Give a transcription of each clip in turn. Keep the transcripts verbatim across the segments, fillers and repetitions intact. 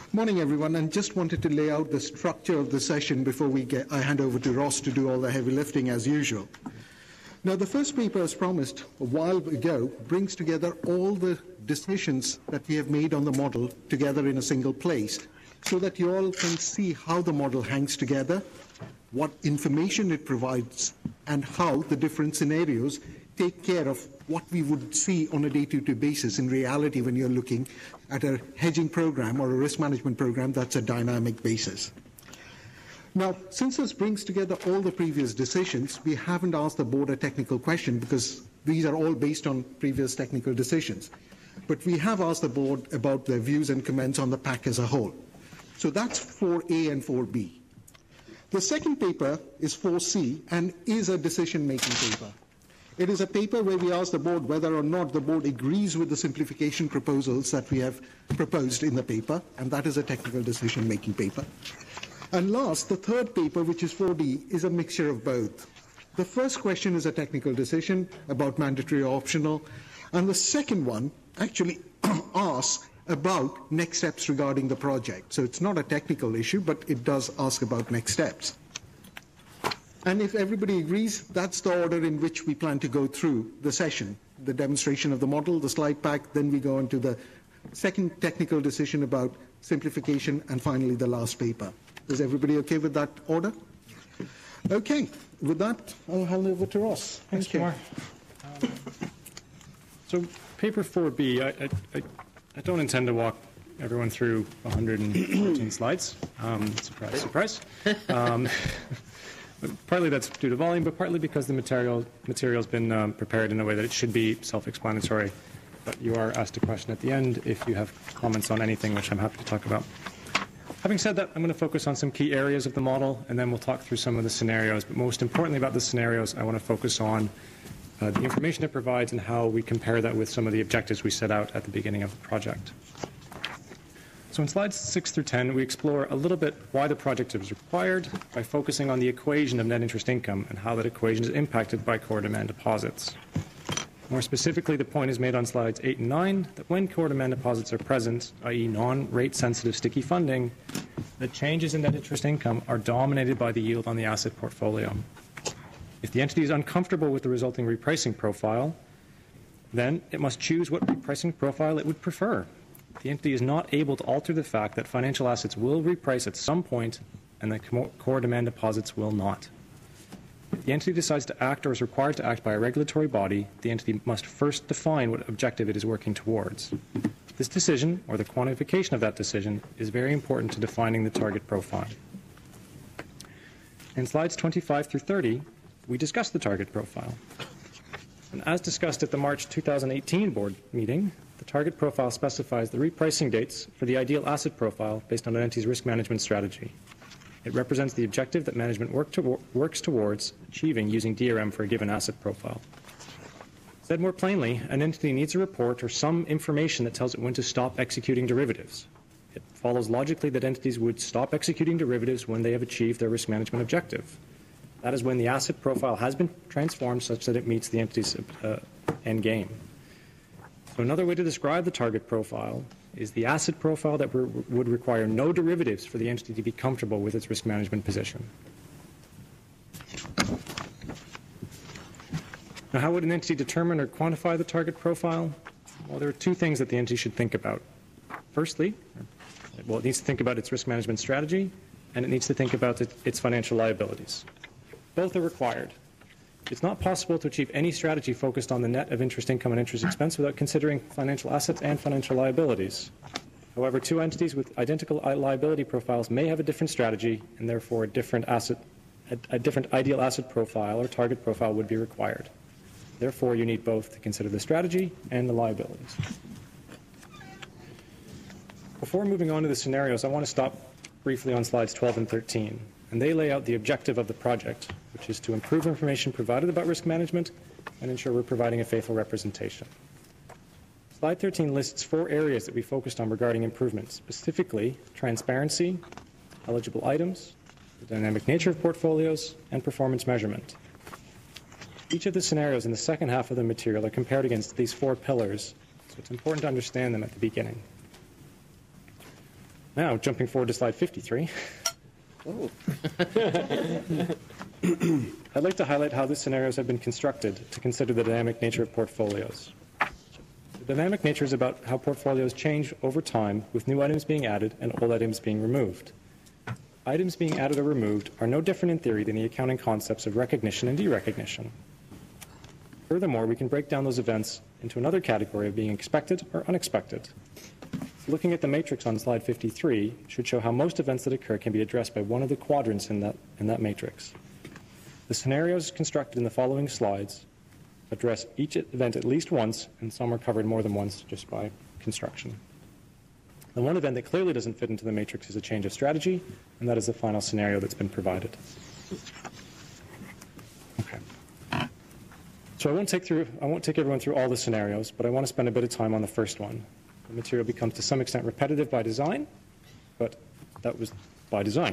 Morning, everyone, and just wanted to lay out the structure of the session before we get, I hand over to Ross to do all the heavy lifting as usual. Now, the first paper, as promised a while ago, brings together all the decisions that we have made on the model together in a single place, so that you all can see how the model hangs together, what information it provides, and how the different scenarios take care of what we would see on a day-to-day basis in reality when you're looking at a hedging program or a risk management program that's a dynamic basis. Now, since this brings together all the previous decisions, we haven't asked the board a technical question because these are all based on previous technical decisions. But we have asked the board about their views and comments on the pack as a whole. So that's four A and four B. The second paper is four C and is a decision-making paper. It is a paper where we ask the board whether or not the board agrees with the simplification proposals that we have proposed in the paper, and that is a technical decision-making paper. And last, the third paper, which is four D, is a mixture of both. The first question is a technical decision about mandatory or optional, and the second one actually asks about next steps regarding the project. So it's not a technical issue, but it does ask about next steps. And if everybody agrees, that's the order in which we plan to go through the session. The demonstration of the model, the slide pack, then we go into the second technical decision about simplification, and finally the last paper. Is everybody okay with that order? Okay. With that, I'll hand over to Ross. Thank Thanks, you. Kumar. Um, so paper four B, I, I, I, I don't intend to walk everyone through one hundred fourteen slides. Um, surprise, surprise. Um, Partly that's due to volume, but partly because the material material has been um, prepared in a way that it should be self-explanatory. But you are asked a question at the end if you have comments on anything, which I'm happy to talk about. Having said that, I'm going to focus on some key areas of the model, and then we'll talk through some of the scenarios. But most importantly about the scenarios, I want to focus on uh, the information it provides and how we compare that with some of the objectives we set out at the beginning of the project. So in slides six through ten, we explore a little bit why the project is required by focusing on the equation of net interest income and how that equation is impacted by core demand deposits. More specifically, the point is made on slides eight and nine that when core demand deposits are present, that is non-rate sensitive sticky funding, the changes in net interest income are dominated by the yield on the asset portfolio. If the entity is uncomfortable with the resulting repricing profile, then it must choose what repricing profile it would prefer. The entity is not able to alter the fact that financial assets will reprice at some point and that core demand deposits will not. If the entity decides to act or is required to act by a regulatory body, the entity must first define what objective it is working towards. This decision, or the quantification of that decision, is very important to defining the target profile. In slides twenty-five through thirty, we discuss the target profile. And as discussed at the March two thousand eighteen board meeting, the target profile specifies the repricing dates for the ideal asset profile based on an entity's risk management strategy. It represents the objective that management work to, works towards achieving using D R M for a given asset profile. Said more plainly, an entity needs a report or some information that tells it when to stop executing derivatives. It follows logically that entities would stop executing derivatives when they have achieved their risk management objective. That is when the asset profile has been transformed such that it meets the entity's uh, end game. So another way to describe the target profile is the asset profile that re would require no derivatives for the entity to be comfortable with its risk management position. Now, how would an entity determine or quantify the target profile? Well, there are two things that the entity should think about. Firstly, well, it needs to think about its risk management strategy, and it needs to think about it, its financial liabilities. Both are required. It's not possible to achieve any strategy focused on the net of interest income and interest expense without considering financial assets and financial liabilities. However, two entities with identical liability profiles may have a different strategy, and therefore a different asset, a, a different ideal asset profile or target profile would be required. Therefore, you need both to consider the strategy and the liabilities. Before moving on to the scenarios, I want to stop briefly on slides twelve and thirteen. And they lay out the objective of the project, which is to improve information provided about risk management and ensure we're providing a faithful representation. Slide thirteen lists four areas that we focused on regarding improvements, specifically transparency, eligible items, the dynamic nature of portfolios, and performance measurement. Each of the scenarios in the second half of the material are compared against these four pillars, so it's important to understand them at the beginning. Now, jumping forward to slide fifty-three. Oh. I'd like to highlight how the scenarios have been constructed to consider the dynamic nature of portfolios. The dynamic nature is about how portfolios change over time, with new items being added and old items being removed. Items being added or removed are no different in theory than the accounting concepts of recognition and derecognition. Furthermore, we can break down those events into another category of being expected or unexpected. Looking at the matrix on slide fifty-three should show how most events that occur can be addressed by one of the quadrants in that, in that matrix. The scenarios constructed in the following slides address each event at least once, and some are covered more than once just by construction. The one event that clearly doesn't fit into the matrix is a change of strategy, and that is the final scenario that's been provided. Okay. So I won't take through, I won't take everyone through all the scenarios, but I want to spend a bit of time on the first one. The material becomes to some extent repetitive by design, but that was by design.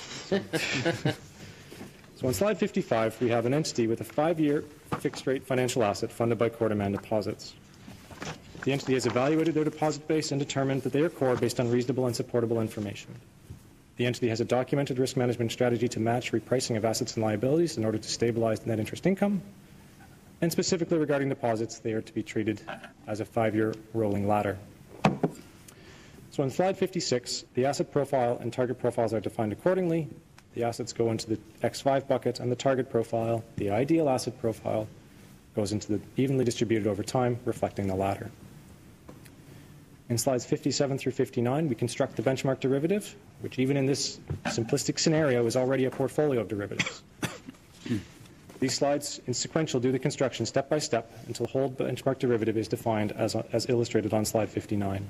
So on slide fifty-five, we have an entity with a five-year fixed-rate financial asset funded by core demand deposits. The entity has evaluated their deposit base and determined that they are core based on reasonable and supportable information. The entity has a documented risk management strategy to match repricing of assets and liabilities in order to stabilize the net interest income. And specifically regarding deposits, they are to be treated as a five-year rolling ladder. So on slide fifty-six, the asset profile and target profiles are defined accordingly. The assets go into the X five bucket, and the target profile, the ideal asset profile, goes into the evenly distributed over time, reflecting the latter. In slides fifty-seven through fifty-nine, we construct the benchmark derivative, which even in this simplistic scenario is already a portfolio of derivatives. These slides in sequential do the construction step by step until the whole benchmark derivative is defined as, as illustrated on slide fifty-nine.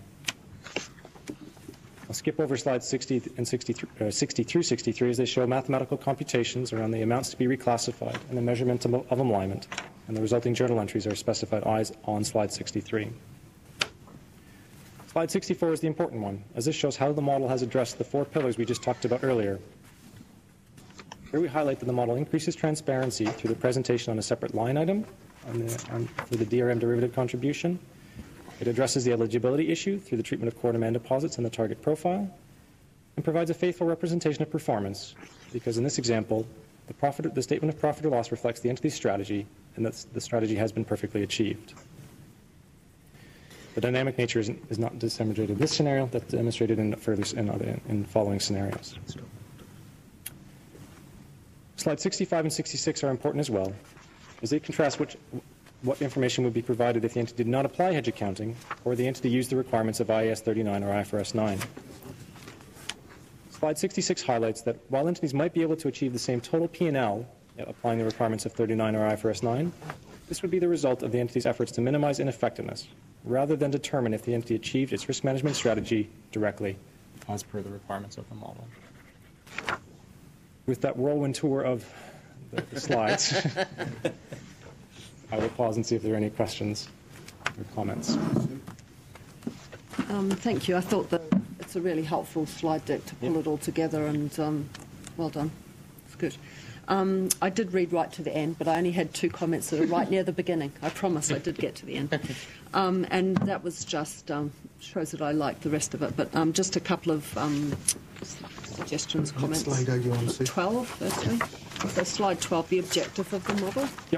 I'll skip over slides sixty and sixty-three, uh, sixty through sixty-three as they show mathematical computations around the amounts to be reclassified and the measurement of, of alignment, and the resulting journal entries are specified on slide sixty-three. Slide sixty-four is the important one, as this shows how the model has addressed the four pillars we just talked about earlier. Here we highlight that the model increases transparency through the presentation on a separate line item on the, on, for the D R M derivative contribution. It addresses the eligibility issue through the treatment of core demand deposits and the target profile, and provides a faithful representation of performance, because in this example, the, profit, the statement of profit or loss reflects the entity's strategy, and that the strategy has been perfectly achieved. The dynamic nature is, is not demonstrated in this scenario, that's demonstrated in, further, in, other, in following scenarios. Slides sixty-five and sixty-six are important as well, as they contrast which, what information would be provided if the entity did not apply hedge accounting, or the entity used the requirements of I A S thirty-nine or I F R S nine. Slide sixty-six highlights that while entities might be able to achieve the same total P and L applying the requirements of thirty-nine or I F R S nine, this would be the result of the entity's efforts to minimize ineffectiveness, rather than determine if the entity achieved its risk management strategy directly as per the requirements of the model. With that whirlwind tour of the, the slides, I will pause and see if there are any questions or comments. Um, thank you. I thought that it's a really helpful slide deck to pull yep. it all together, and um, well done. It's good. Um, I did read right to the end, but I only had two comments that are right near the beginning. I promise I did get to the end. Um, and that was just, um, shows that I liked the rest of it, but um, just a couple of um, suggestions, comments. What slide are you on, Sue? twelve, firstly. So slide twelve, the objective of the model. Yep.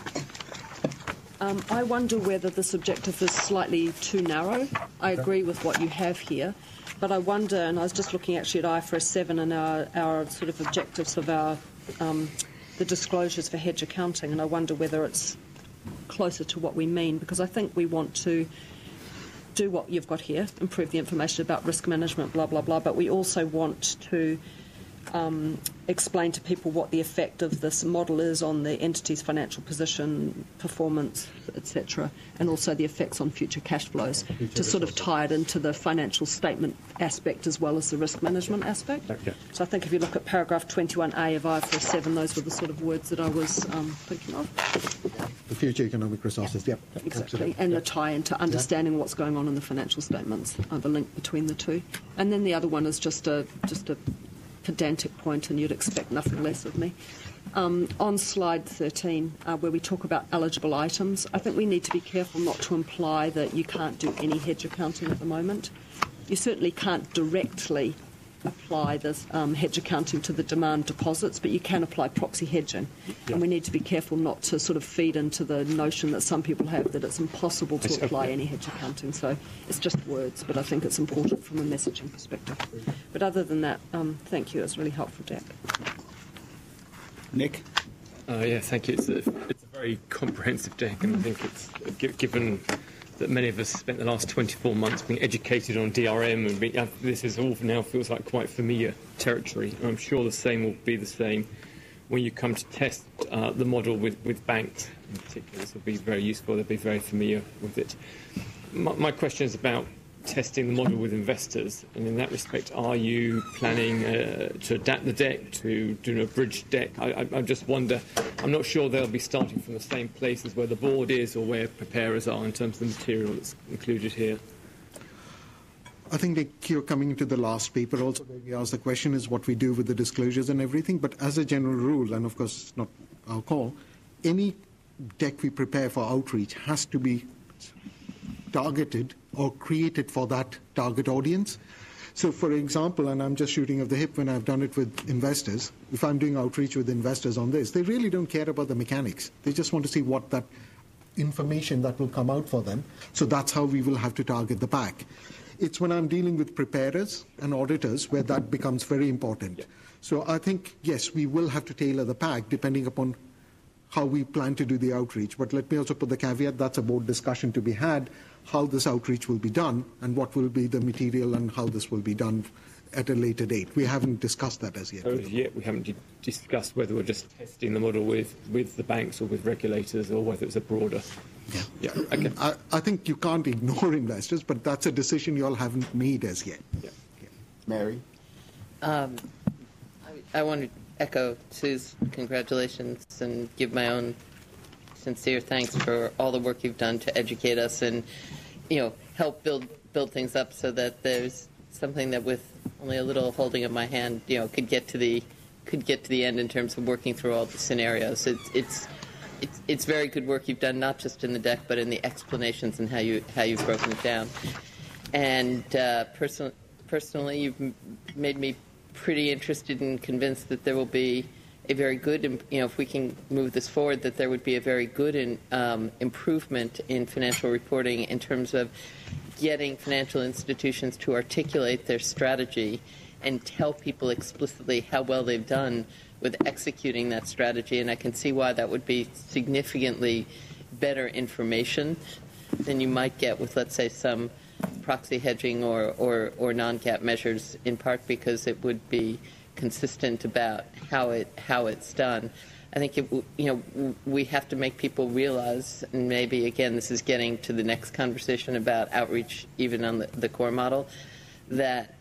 Um, I wonder whether this objective is slightly too narrow. I agree with what you have here, but I wonder, and I was just looking actually at I F R S seven and our, our sort of objectives of our um, the disclosures for hedge accounting, and I wonder whether it's closer to what we mean, because I think we want to do what you've got here, improve the information about risk management, blah, blah, blah, but we also want to um, explain to people what the effect of this model is on the entity's financial position, performance, et cetera, and also the effects on future cash flows, future to sort of tie it into the financial statement aspect as well as the risk management aspect. Okay. So I think if you look at paragraph twenty-one A of I F R S seven, those were the sort of words that I was um, thinking of. The future economic resources, yeah. Yep, exactly, and the tie into understanding yeah. what's going on in the financial statements, uh, the link between the two. And then the other one is just a just a pedantic point, and you'd expect nothing less of me. Um, on slide thirteen, uh, where we talk about eligible items, I think we need to be careful not to imply that you can't do any hedge accounting at the moment. you certainly can't directly apply this um, hedge accounting to the demand deposits, but you can apply proxy hedging. Yeah. And we need to be careful not to sort of feed into the notion that some people have that it's impossible to apply any hedge accounting. So it's just words, but I think it's important from a messaging perspective. But other than that, um, thank you. It's really helpful, Jack. Nick? Uh, yeah, thank you. It's a, it's a very comprehensive deck, and I think it's given that many of us spent the last twenty-four months being educated on D R M, and being, uh, this is all now feels like quite familiar territory. And I'm sure the same will be the same when you come to test uh, the model with, with banks in particular. This will be very useful. They'll be very familiar with it. My, my question is about testing the model with investors, and in that respect, are you planning uh, to adapt the deck, to do a bridge deck? I, I, I just wonder, I'm not sure they'll be starting from the same places where the board is or where preparers are in terms of the material that's included here. I think Nick, you're coming to the last paper also where we asked the question is what we do with the disclosures and everything, but as a general rule, and of course it's not our call, any deck we prepare for outreach has to be targeted or created for that target audience. So, for example, and I'm just shooting off the hip when I've done it with investors, if I'm doing outreach with investors on this, they really don't care about the mechanics. They just want to see what that information that will come out for them. So that's how we will have to target the pack. It's when I'm dealing with preparers and auditors where that becomes very important. Yeah. So I think, yes, we will have to tailor the pack depending upon how we plan to do the outreach. But let me also put the caveat, that's a board discussion to be had, how this outreach will be done and what will be the material and how this will be done at a later date. We haven't discussed that as yet. Oh, yet we haven't discussed whether we're just testing the model with, with the banks or with regulators or whether it's a broader... Yeah. Yeah. Okay. I, I think you can't ignore investors, but that's a decision you all haven't made as yet. Yeah. Yeah. Mary? Um, I, I want to echo Sue's congratulations and give my own sincere thanks for all the work you've done to educate us and, you know, help build build things up so that there's something that with only a little holding of my hand, you know, could get to the could get to the end in terms of working through all the scenarios. It's it's it's, it's very good work you've done, not just in the deck, but in the explanations and how you how you've broken it down. And uh, person, personally, you've m- made me pretty interested and convinced that there will be a very good, you know, if we can move this forward, that there would be a very good in, um, improvement in financial reporting in terms of getting financial institutions to articulate their strategy and tell people explicitly how well they've done with executing that strategy. And I can see why that would be significantly better information than you might get with, let's say, some proxy hedging or, or, or non-GAAP measures, in part because it would be consistent about how it how it's done. I think it, you know we have to make people realize, and maybe again this is getting to the next conversation about outreach, even on the, the core model, that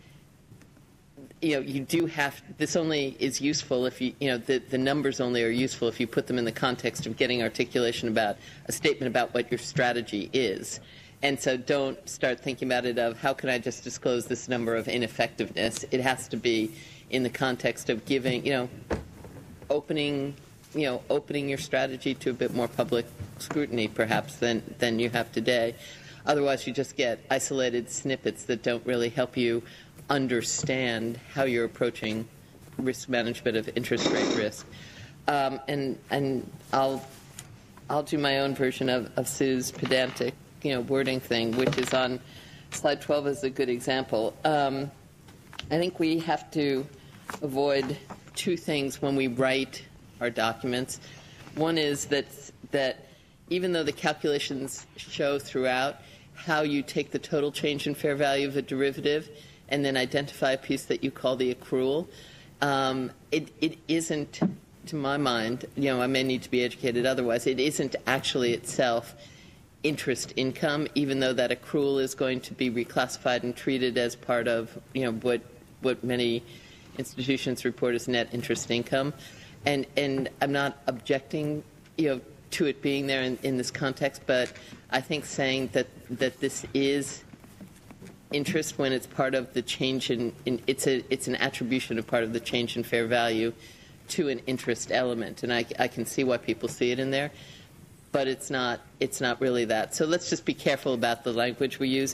you know you do have this only is useful if you you know the the numbers only are useful if you put them in the context of getting articulation about a statement about what your strategy is. And so don't start thinking about it of how can I just disclose this number of ineffectiveness. It has to be in the context of giving, you know, opening, you know, opening your strategy to a bit more public scrutiny, perhaps, than, than you have today. Otherwise, you just get isolated snippets that don't really help you understand how you're approaching risk management of interest rate risk. Um, and and I'll I'll do my own version of, of Sue's pedantic, you know, wording thing, which is on slide twelve as a good example. Um, I think we have to avoid two things when we write our documents. One is that that even though the calculations show throughout how you take the total change in fair value of a derivative and then identify a piece that you call the accrual, um, it, it isn't, to my mind, you know, I may need to be educated otherwise, it isn't actually itself interest income, even though that accrual is going to be reclassified and treated as part of, you know, what what many institutions report as net interest income. And and I'm not objecting, you know, to it being there in, in this context, but I think saying that that this is interest when it's part of the change in, in it's a it's an attribution of part of the change in fair value to an interest element, and I, I can see why people see it in there, but it's not it's not really that. So let's just be careful about the language we use.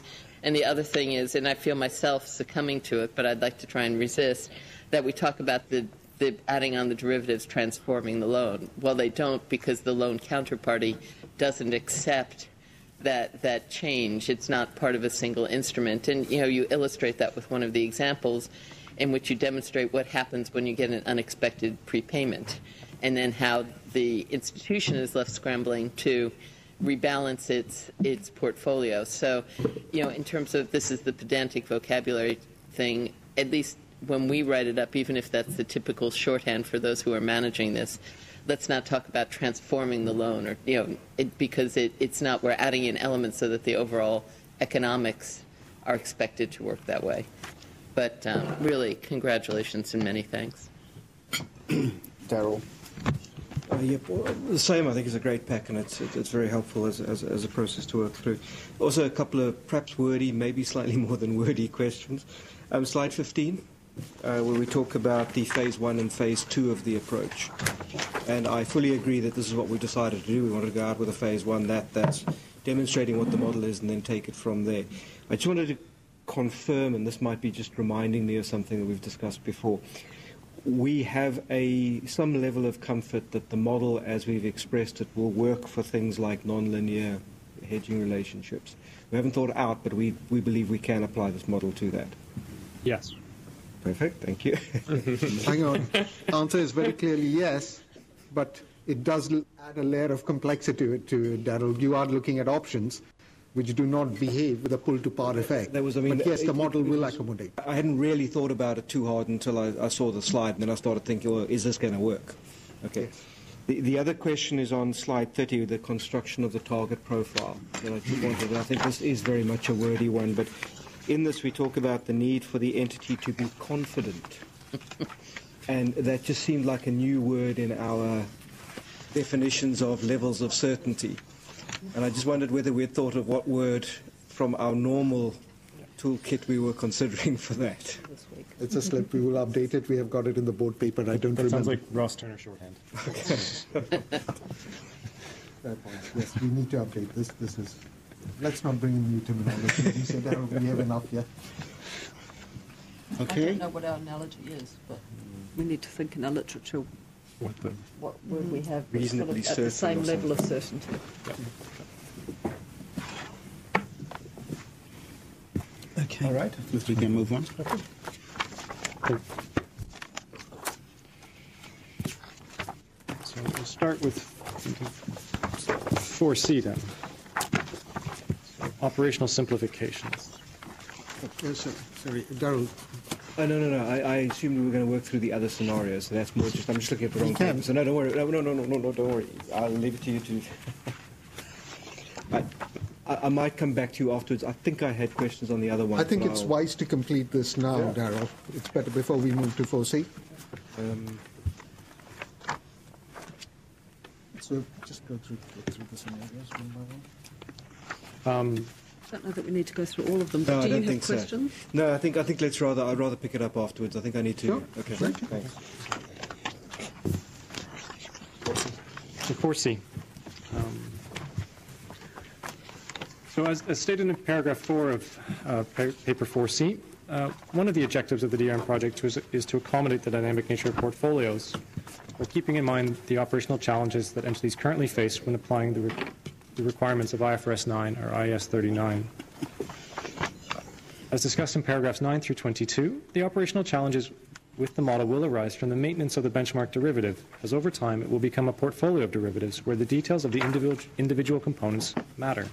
And the other thing is, and I feel myself succumbing to it, but I'd like to try and resist, that we talk about the, the adding on the derivatives transforming the loan. Well, they don't, because the loan counterparty doesn't accept that that change. It's not part of a single instrument. And, you know, you illustrate that with one of the examples in which you demonstrate what happens when you get an unexpected prepayment, and then how the institution is left scrambling to rebalance its its portfolio. So, you know, in terms of this is the pedantic vocabulary thing, at least when we write it up, even if that's the typical shorthand for those who are managing this, let's not talk about transforming the loan, or, you know, it, because it, it's not. We're adding in elements so that the overall economics are expected to work that way. But um, really, congratulations and many thanks. Daryl. Uh, yep, well, the same. I think is a great pack, and it's it's very helpful as, as as a process to work through. Also, a couple of perhaps wordy, maybe slightly more than wordy questions. Um, slide fifteen, uh, where we talk about the phase one and phase two of the approach, and I fully agree that this is what we decided to do. We wanted to go out with a phase one that that's demonstrating what the model is, and then take it from there. I just wanted to confirm, and this might be just reminding me of something that we've discussed before. We have a some level of comfort that the model, as we've expressed it, will work for things like non-linear hedging relationships. We haven't thought it out, but we, we believe we can apply this model to that. Yes. Perfect, thank you. Hang on. Answer is very clearly yes, but it does add a layer of complexity to it, to it, Daryl. You are looking at options which do not behave with a pull-to-par effect. That was, I mean, but yes, it, the model it, it will was, accommodate. I hadn't really thought about it too hard until I, I saw the slide, and then I started thinking, well, is this going to work? Okay. Yes. The, the other question is on slide thirty, the construction of the target profile that I just wanted. I think this is very much a wordy one, but in this we talk about the need for the entity to be confident. And that just seemed like a new word in our definitions of levels of certainty. And I just wondered whether we had thought of what word from our normal toolkit we were considering for that. It's a slip. We will update it. We have got it in the board paper. I don't That remember. sounds like Ross Turner shorthand. Fair point. Yes, we need to update this. This is. Let's not bring in new terminology. We said that we have enough here. I Okay. don't know what our analogy is, but we need to think in our literature What the? what word we have that's sort Reasonably of at the certain same or level of certainty. Okay. All right. If we can move on. So we'll start with four C then. So operational simplifications. Yes, sir. Sorry, Daryl. Oh, no, no, no. I, I assumed we were going to work through the other scenarios. So that's more just, I'm just looking at the wrong You can. paper. So no, don't worry. No, no, no, no, no, no, don't worry. I'll leave it to you to... I, I, I might come back to you afterwards. I think I had questions on the other one. I think but it's I'll- wise to complete this now, Yeah. Daryl. It's better before we move to four C. Um, So just go through, go through the scenarios one by one. Um, I don't know that we need to go through all of them, but No, I do you don't have think so. questions? no, I think I think let's rather I'd rather pick it up afterwards. I think I need to. Sure. Okay. Right. Thanks. So four C. Um, so as, as stated in paragraph four of uh, pa- paper four C, uh, one of the objectives of the D R M project is, is to accommodate the dynamic nature of portfolios, while keeping in mind the operational challenges that entities currently face when applying the, re- the requirements of I F R S nine or I A S thirty-nine. As discussed in paragraphs nine through twenty-two, the operational challenges with the model will arise from the maintenance of the benchmark derivative, as over time it will become a portfolio of derivatives where the details of the individual, individual components matter.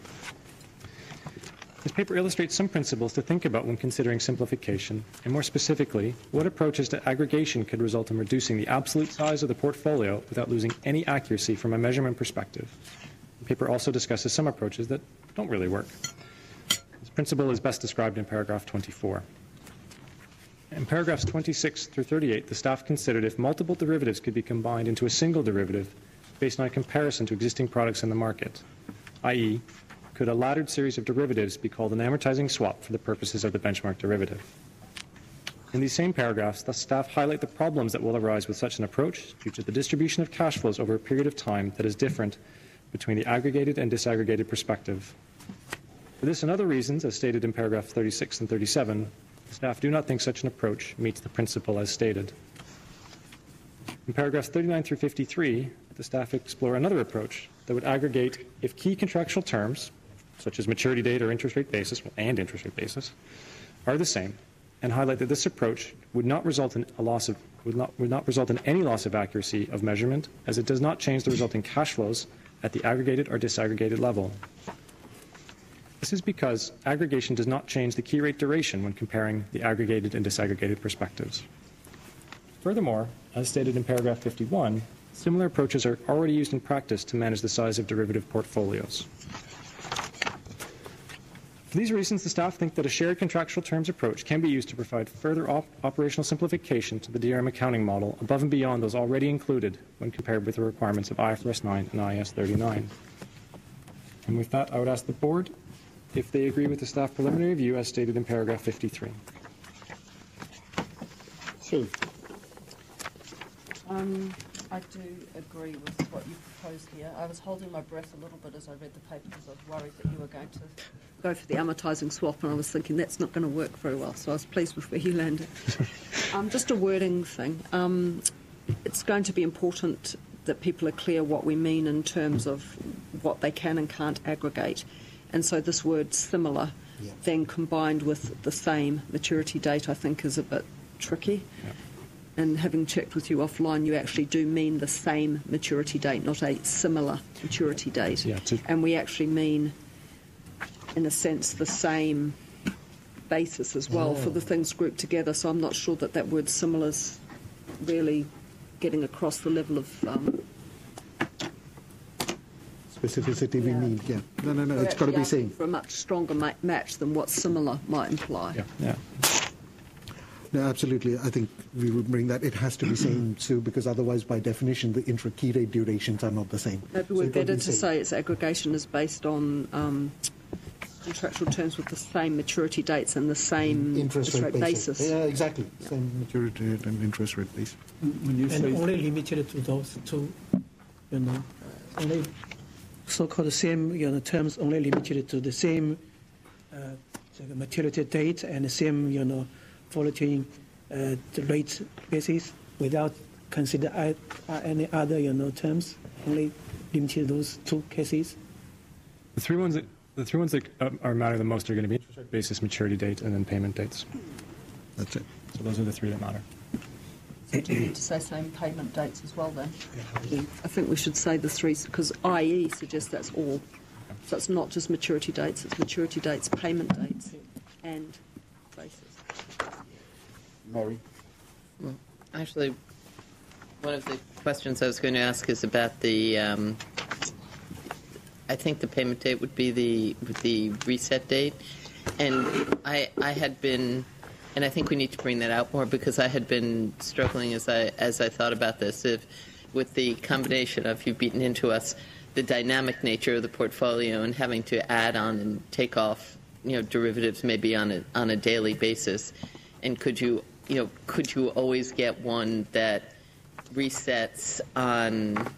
This paper illustrates some principles to think about when considering simplification, and more specifically, what approaches to aggregation could result in reducing the absolute size of the portfolio without losing any accuracy from a measurement perspective. The paper also discusses some approaches that don't really work. This principle is best described in paragraph twenty-four. In paragraphs twenty-six through thirty-eight, the staff considered if multiple derivatives could be combined into a single derivative based on a comparison to existing products in the market, that is, could a laddered series of derivatives be called an amortizing swap for the purposes of the benchmark derivative? In these same paragraphs, the staff highlight the problems that will arise with such an approach due to the distribution of cash flows over a period of time that is different between the aggregated and disaggregated perspective. For this and other reasons, as stated in paragraph thirty-six and thirty-seven, staff do not think such an approach meets the principle as stated. In paragraphs thirty-nine through fifty-three, the staff explore another approach that would aggregate if key contractual terms, such as maturity date or interest rate basis, and interest rate basis, are the same, and highlight that this approach would not result in a loss of would not would not result in any loss of accuracy of measurement, as it does not change the resulting cash flows at the aggregated or disaggregated level. This is because aggregation does not change the key rate duration when comparing the aggregated and disaggregated perspectives. Furthermore, as stated in paragraph fifty-one, similar approaches are already used in practice to manage the size of derivative portfolios. For these reasons, the staff think that a shared contractual terms approach can be used to provide further op operational simplification to the D R M accounting model above and beyond those already included when compared with the requirements of I F R S nine and I A S thirty-nine. And with that, I would ask the board if they agree with the staff preliminary review as stated in paragraph fifty-three. Sue. Um, I do agree with what you proposed here. I was holding my breath a little bit as I read the paper because I was worried that you were going to go for the amortising swap, and I was thinking that's not going to work very well, so I was pleased with where you landed. um, just a wording thing. Um, it's going to be important that people are clear what we mean in terms of what they can and can't aggregate. And so this word similar, yeah, then combined with the same maturity date, I think is a bit tricky. Yeah. And having checked with you offline, you actually do mean the same maturity date, not a similar maturity date. Yeah, and we actually mean, in a sense, the same basis as well, oh, for the things grouped together. So I'm not sure that that word similar is really getting across the level of um, specificity we yeah. need. Yeah, no, no, no. We're it's got to be seen for a much stronger ma match than what similar might imply. Yeah. Yeah. No, absolutely. I think we would bring that. It has to be same, Sue, because otherwise, by definition, the intra-key rate durations are not the same. Maybe we're so better be to say its aggregation is based on um, contractual terms with the same maturity dates and the same interest, interest rate, rate basis. basis. Yeah, exactly. Yeah. Same maturity rate and interest rate base. When you and say only limited to those two, you know, only so-called same, you know, terms only limited to the same uh, the maturity date and the same, you know, following uh, the rate basis without consider uh, any other, you know, terms, only limited those two cases. The three ones that the three ones that uh, are matter the most are going to be interest rate basis, maturity date, and then payment dates. That's it. So those are the three that matter. So do you need to say same payment dates as well then? Yeah. I think we should say the three, because I E suggests that's all. So it's not just maturity dates, it's maturity dates, payment dates, and basis. Mary? Well, actually, one of the questions I was going to ask is about the, um, I think the payment date would be the, the reset date. And I, I had been, and I think we need to bring that out more because I had been struggling as I, as I thought about this, if, with the combination of, you've beaten into us, the dynamic nature of the portfolio and having to add on and take off, you know, derivatives maybe on a, on a daily basis. And could you, you know, could you always get one that resets on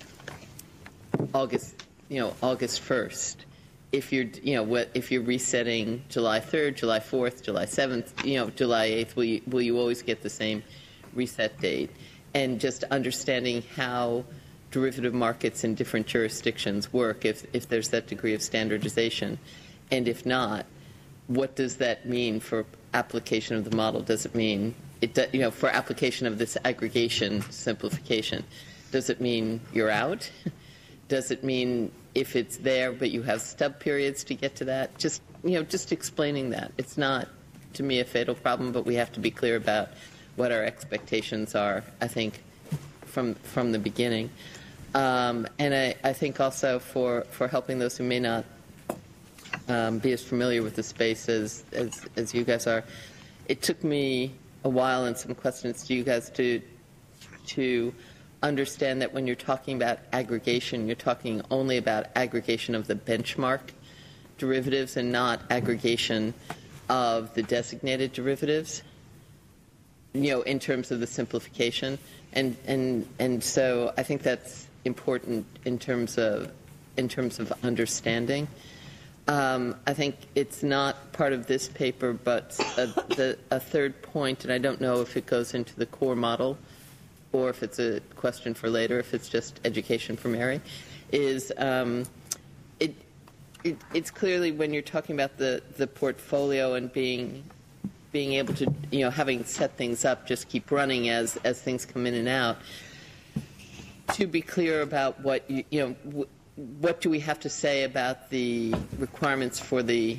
August, you know, August first? If you're, you know, what if you're resetting July third, July fourth, July seventh, you know, July eighth, will you, will you always get the same reset date? And just understanding how derivative markets in different jurisdictions work, if if there's that degree of standardization, and if not, what does that mean for application of the model? Does it mean it, you know, for application of this aggregation simplification, does it mean you're out? Does it mean if it's there but you have stub periods to get to that? Just, you know, just explaining that. It's not, to me, a fatal problem, but we have to be clear about what our expectations are, I think, from from the beginning. Um, and I, I think also for, for helping those who may not um, be as familiar with the space as, as, as you guys are, it took me a while and some questions to you guys to to understand that when you're talking about aggregation, you're talking only about aggregation of the benchmark derivatives and not aggregation of the designated derivatives, you know, in terms of the simplification. And, and, and so I think that's important in terms of, in terms of understanding. Um, I think it's not part of this paper, but a, the, a third point, and I don't know if it goes into the core model or if it's a question for later, if it's just education for Mary, is um, it, it, it's clearly when you're talking about the, the portfolio and being being able to, you know, having set things up, just keep running as, as things come in and out, to be clear about what, you, you know, w- what do we have to say about the requirements for the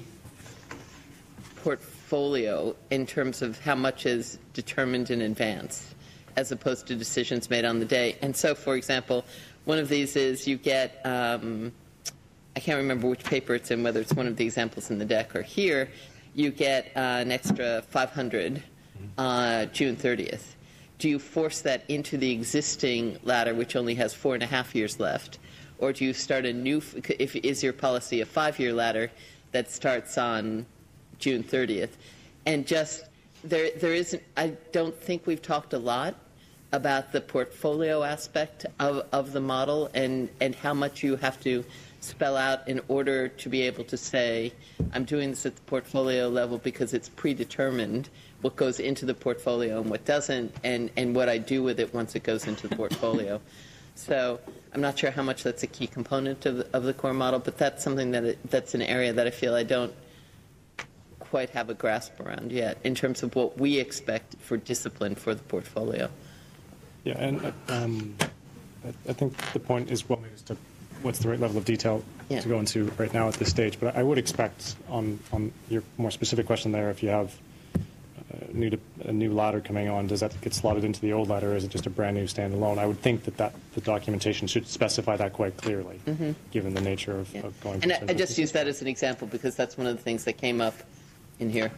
portfolio in terms of how much is determined in advance as opposed to decisions made on the day? And so, for example, one of these is you get, um, I can't remember which paper it's in, whether it's one of the examples in the deck or here, you get uh, an extra five hundred uh, June thirtieth. Do you force that into the existing ladder, which only has four and a half years left? Or do you start a new, if is your policy a five-year ladder that starts on June thirtieth? And just, there, there isn't, I don't think we've talked a lot about the portfolio aspect of, of the model and, and how much you have to spell out in order to be able to say, I'm doing this at the portfolio level because it's predetermined what goes into the portfolio and what doesn't, and, and what I do with it once it goes into the portfolio. So I'm not sure how much that's a key component of the, of the core model, but that's something that it, that's an area that I feel I don't quite have a grasp around yet in terms of what we expect for discipline for the portfolio. Yeah, and uh, um, I, I think the point is well made as to what's the right level of detail Yeah. to go into right now at this stage. But I would expect on, on your more specific question there, if you have a new, a new ladder coming on, does that get slotted into the old ladder, or is it just a brand new standalone? I would think that, that the documentation should specify that quite clearly, mm-hmm. given the nature of, Yeah. of going. And I, I just use that as an example because that's one of the things that came up in here.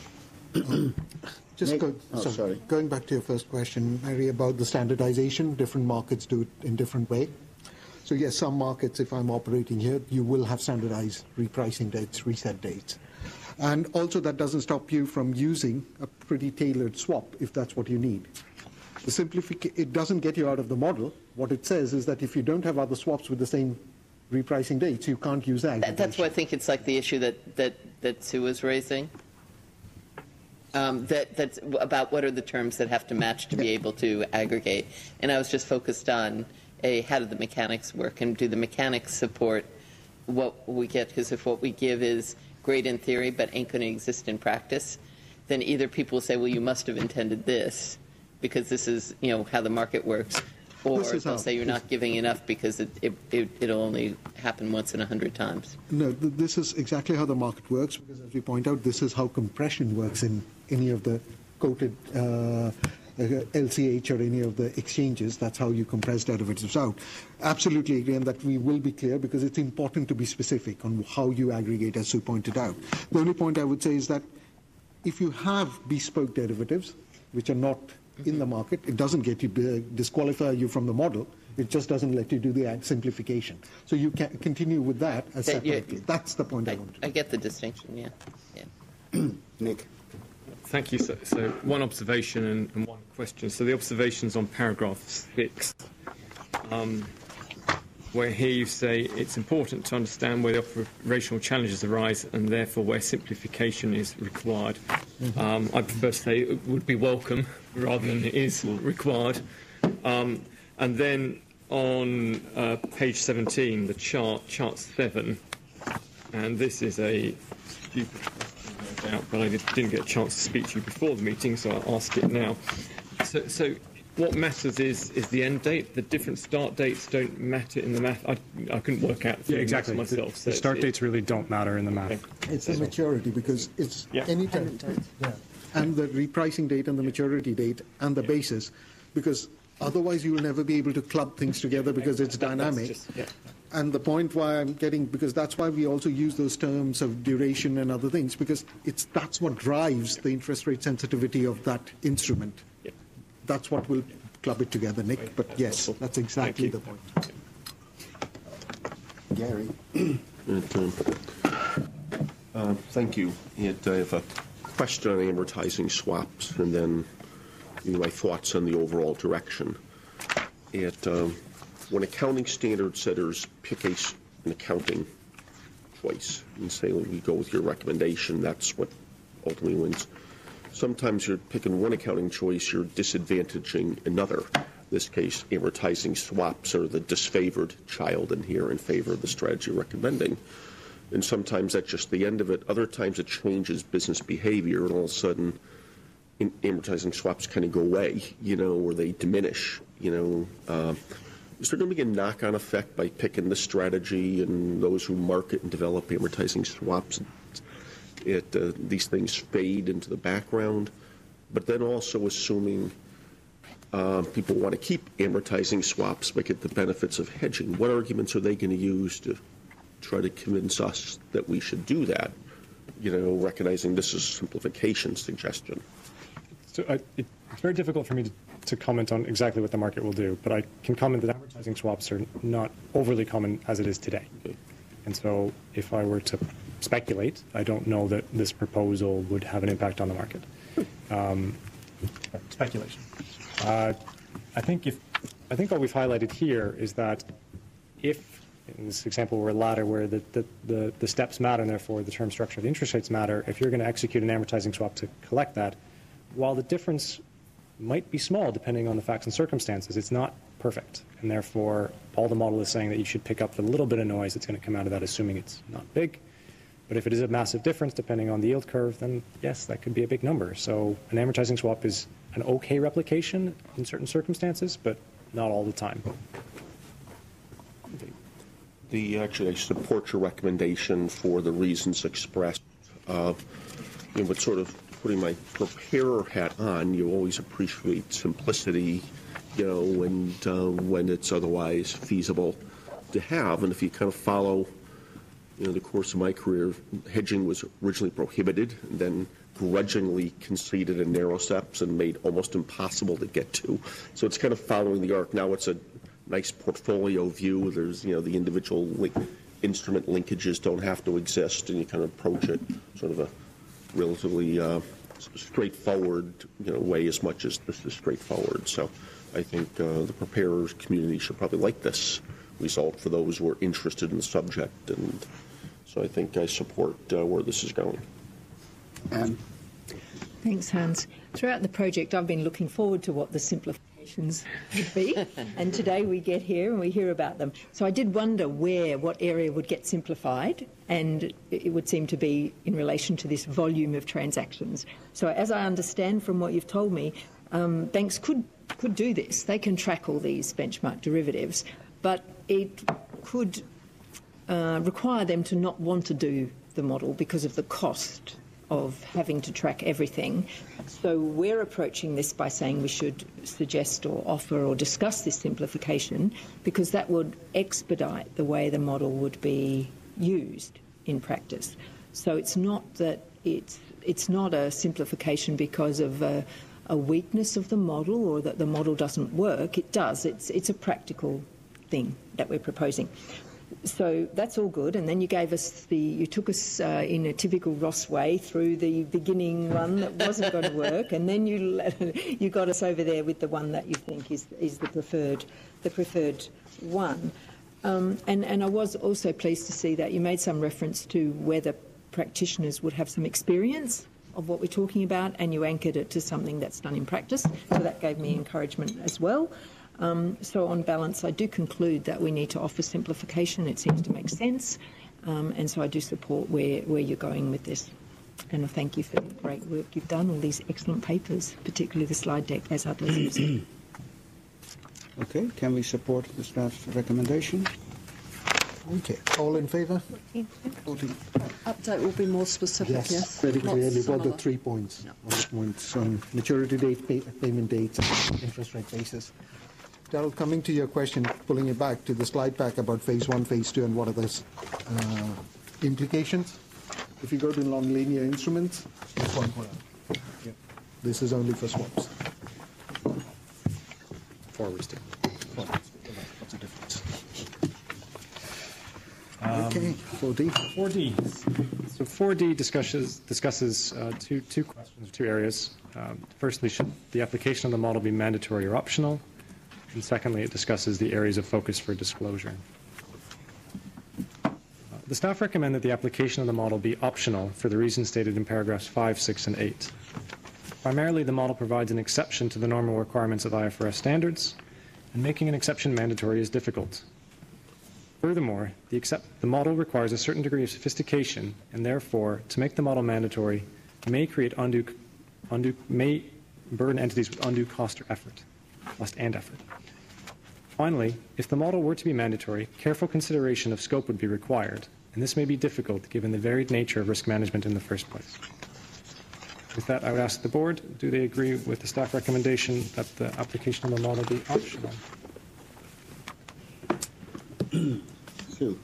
Just Nick? go, Oh, sorry, sorry. going back to your first question, Mary, about the standardization, different markets do it in different way. So yes, some markets, if I'm operating here, you will have standardized repricing dates, reset dates. And also that doesn't stop you from using a pretty tailored swap if that's what you need. The simplification, it doesn't get you out of the model. What it says is that if you don't have other swaps with the same repricing dates, you can't use that. That, that's why I think it's like the issue that, that, that Sue was raising. Um, that, that's about what are the terms that have to match to be able to aggregate. And I was just focused on a, how do the mechanics work, and do the mechanics support what we get? Because if what we give is great in theory but ain't going to exist in practice, then either people will say, well, you must have intended this because this is, you know, how the market works, or they'll how, say you're not giving enough because it, it, it, it'll only happen once in a hundred times. No, th- this is exactly how the market works, because as we point out, this is how compression works in any of the quoted uh, L C H or any of the exchanges. That's how you compress derivatives out. Absolutely agree, and that we will be clear because it's important to be specific on how you aggregate, as Sue pointed out. The only point I would say is that if you have bespoke derivatives, which are not in the market, it doesn't get you uh, disqualify you from the model. It just doesn't let you do the simplification. So you can continue with that as That you- separately. That's the point I, I, want to I get the distinction, yeah. yeah. Nick. Thank you. So, so one observation and, and one question. So the observations on paragraph six, um, where here you say it's important to understand where the operational challenges arise and therefore where simplification is required. Mm-hmm. Um, I prefer to say it would be welcome rather than it is required. Um, and then on uh, page seventeen, the chart, chart seven, and this is a stupid out, but I didn't get a chance to speak to you before the meeting, so I'll ask it now. So, so what matters is is the end date. The different start dates don't matter in the math. I, I couldn't work out Yeah, exactly. myself. The, So the start it, dates really don't matter in the math. Okay. It's the maturity, because it's Yeah. any time, yeah, and the repricing date and the maturity date and the basis, because otherwise you will never be able to club things together because it's That- that's dynamic. just- yeah. And the point why I'm getting, because that's why we also use those terms of duration and other things, because it's that's what drives the interest rate sensitivity of that instrument. Yeah. That's what will club it together, Nick. But yes, that's exactly the point. Gary. It, um, uh, thank you. It, I have a question on amortizing swaps, and then you know, my thoughts on the overall direction. It, um, when accounting standard setters pick a, s- an accounting choice and say, well, we go with your recommendation, that's what ultimately wins. Sometimes you're picking one accounting choice, you're disadvantaging another. In this case, amortizing swaps are the disfavored child in here in favor of the strategy recommending. And sometimes that's just the end of it. Other times it changes business behavior, and all of a sudden in amortizing swaps kind of go away, you know, or they diminish, you know. Uh, is there going to be a knock-on effect by picking this strategy, and those who market and develop amortizing swaps, it, uh, these things fade into the background? But then also assuming uh, people want to keep amortizing swaps but get the benefits of hedging, what arguments are they going to use to try to convince us that we should do that, you know, recognizing this is a simplification suggestion? So I, it, it's very difficult for me to, to comment on exactly what the market will do, but I can comment that amortizing swaps are not overly common as it is today. Okay. And so if I were to speculate, I don't know that this proposal would have an impact on the market. Um, speculation. Uh, I think if I think what we've highlighted here is that if, in this example, we're a ladder where the, the, the, the steps matter and therefore the term structure of the interest rates matter, if you're going to execute an amortizing swap to collect that, while the difference might be small depending on the facts and circumstances, it's not perfect. And therefore, all the model is saying that you should pick up the little bit of noise that's going to come out of that, assuming it's not big. But if it is a massive difference depending on the yield curve, then yes, that could be a big number. So an amortizing swap is an okay replication in certain circumstances, but not all the time. The, actually, I support your recommendation for the reasons expressed. Uh, you know, but sort of putting my preparer hat on, you always appreciate simplicity, you know, and uh, when it's otherwise feasible to have. And if you kind of follow, you know, the course of my career, hedging was originally prohibited and then grudgingly conceded in narrow steps and made almost impossible to get to. So it's kind of following the arc. Now it's a nice portfolio view. There's, you know, the individual link, instrument linkages don't have to exist, and you kind of approach it sort of a relatively uh, straightforward, you know, way as much as this is straightforward. So I think uh, the preparers community should probably like this result for those who are interested in the subject, and so I think I support uh, where this is going. Anne? Thanks, Hans. Throughout the project, I've been looking forward to what the simplifications would be, and today we get here and we hear about them. So I did wonder where, what area would get simplified, and it would seem to be in relation to this volume of transactions. So as I understand from what you've told me, um, banks could, could do this. They can track all these benchmark derivatives, but it could uh, require them to not want to do the model because of the cost of having to track everything. So we're approaching this by saying we should suggest or offer or discuss this simplification, because that would expedite the way the model would be used in practice. So it's not that it's it's not a simplification because of a, a weakness of the model or that the model doesn't work. It does. It's it's a practical thing that we're proposing. So that's all good, and then you gave us the, you took us uh, in a typical Ross way through the beginning one that wasn't going to work, and then you you got us over there with the one that you think is is the preferred the preferred one. Um, and and I was also pleased to see that you made some reference to whether practitioners would have some experience of what we're talking about, and you anchored it to something that's done in practice. So that gave me encouragement as well. Um, so on balance, I do conclude that we need to offer simplification. It seems to make sense, um, and so I do support where, where you're going with this. And I thank you for the great work you've done, all these excellent papers, particularly the slide deck, as others have. Okay, can we support the staff's recommendation? Okay, all in favour? Update will be more specific, yes? Yes, very Not clearly. What the similar. three points, No. all the points on maturity date, pay, payment dates, and interest rate basis. Daryl, coming to your question, pulling it back to the slide pack about phase one, phase two, and what are those uh, implications? If you go to nonlinear instruments, this one column. Yeah. This is only for swaps. Forwards too. Forwards. What's the difference? Okay, four D. four D. So four D discusses discusses uh, two two questions, two areas. Um, firstly, should the application of the model be mandatory or optional? And secondly, it discusses the areas of focus for disclosure. Uh, the staff recommend that the application of the model be optional for the reasons stated in paragraphs five, six, and eight. Primarily, the model provides an exception to the normal requirements of I F R S standards, and making an exception mandatory is difficult. Furthermore, the, accept, the model requires a certain degree of sophistication, and therefore, to make the model mandatory may create undue, undue may burden entities with undue cost or effort, cost and effort. Finally, if the model were to be mandatory, careful consideration of scope would be required, and this may be difficult given the varied nature of risk management in the first place. With that, I would ask the board, do they agree with the staff recommendation that the application of the model be optional? Sue.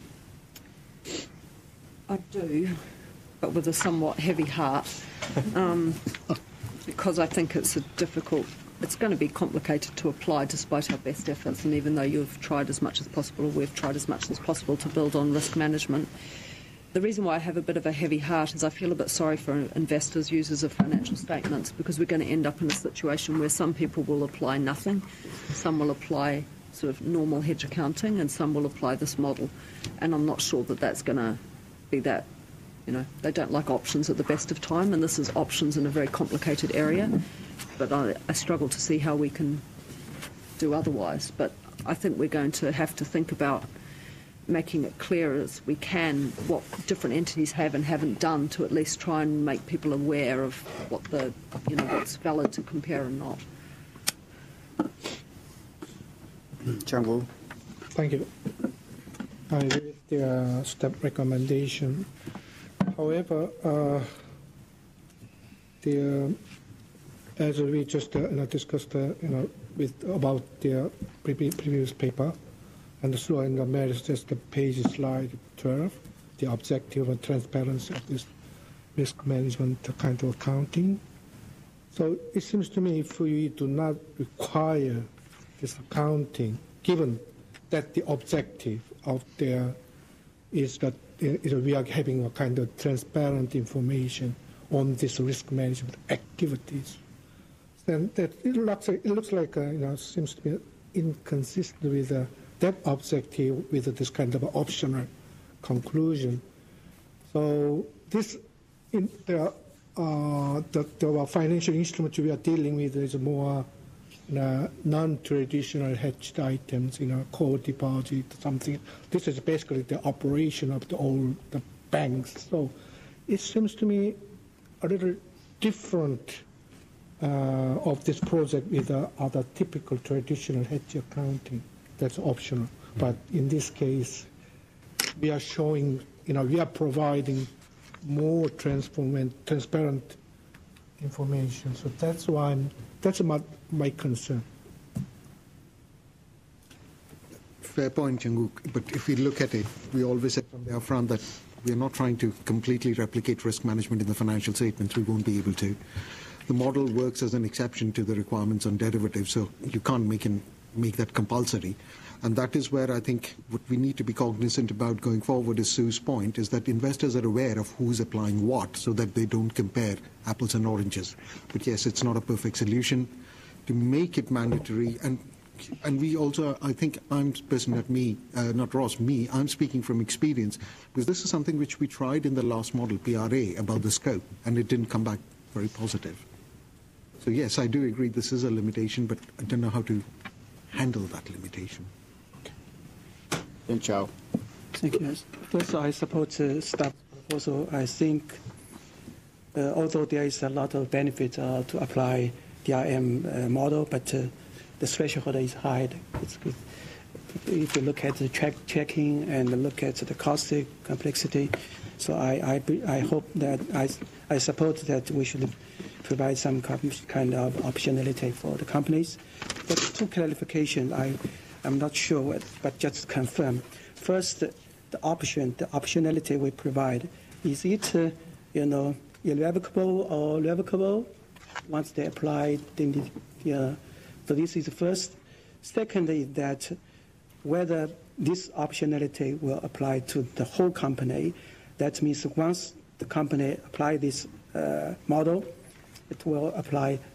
I do, but with a somewhat heavy heart, um, because I think it's a difficult, it's going to be complicated to apply despite our best efforts, and even though you've tried as much as possible, or we've tried as much as possible to build on risk management. The reason why I have a bit of a heavy heart is I feel a bit sorry for investors, users of financial statements, because we're going to end up in a situation where some people will apply nothing, some will apply sort of normal hedge accounting, and some will apply this model. And I'm not sure that that's going to be that, you know, they don't like options at the best of time, and this is options in a very complicated area. But I, I struggle to see how we can do otherwise. But I think we're going to have to think about making it clear as we can what different entities have and haven't done to at least try and make people aware of what the, you know, what's valid to compare and not. Chang-Woo. Thank you. I agree with the uh, step recommendation. However, uh, the uh, as we just uh, you know, discussed, uh, you know, with about the uh, pre previous paper, and the slow in the matter is just the page slide twelve, the objective and transparency of this risk management kind of accounting. So it seems to me if we do not require this accounting, given that the objective of the is that is we are having a kind of transparent information on this risk management activities, then that it looks like, it looks like uh, you know, seems to be inconsistent with uh, that objective with uh, this kind of optional conclusion. So this in the uh, the, the financial instruments we are dealing with is more uh, non-traditional hedged items, you know, core deposit, something. This is basically the operation of the old the banks. So it seems to me a little different uh, of this project with uh, other typical traditional hedge accounting. That's optional. But in this case, we are showing, you know, we are providing more transparent, transparent information. So that's why I'm, that's my, my concern. Fair point, Chang-Woo. But if we look at it, we always said from the upfront that we're not trying to completely replicate risk management in the financial statements. We won't be able to. The model works as an exception to the requirements on derivatives, so you can't make, an, make that compulsory. And that is where I think what we need to be cognizant about going forward is Sue's point, is that investors are aware of who's applying what so that they don't compare apples and oranges. But yes, it's not a perfect solution to make it mandatory. And and we also, I think I'm person not me, uh, not Ross, me, I'm speaking from experience, because this is something which we tried in the last model, P R A, about the scope, and it didn't come back very positive. So yes, I do agree this is a limitation, but I don't know how to handle that limitation. Then Chow. Thank you. First, I support the staff proposal. I think, uh, although there is a lot of benefit uh, to apply D R M uh, model, but uh, the threshold is high. It's good. If you look at the check checking and look at the cost complexity, so I, I, I hope that I, I support that we should provide some kind of optionality for the companies. But two clarifications, I, I'm not sure, what, but just to confirm. First, the, the option, the optionality we provide, is it, uh, you know, irrevocable or revocable once they apply? Then the, uh, so this is the first. Second is that whether this optionality will apply to the whole company. That means once the company apply this uh, model, it will apply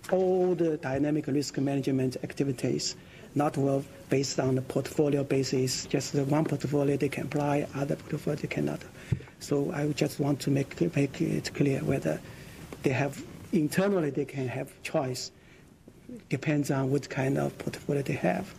all the dynamic risk management activities, not well based on the portfolio basis, just the one portfolio they can apply, other portfolio they cannot. So I just want to make, make it clear whether they have, internally they can have choice, depends on what kind of portfolio they have.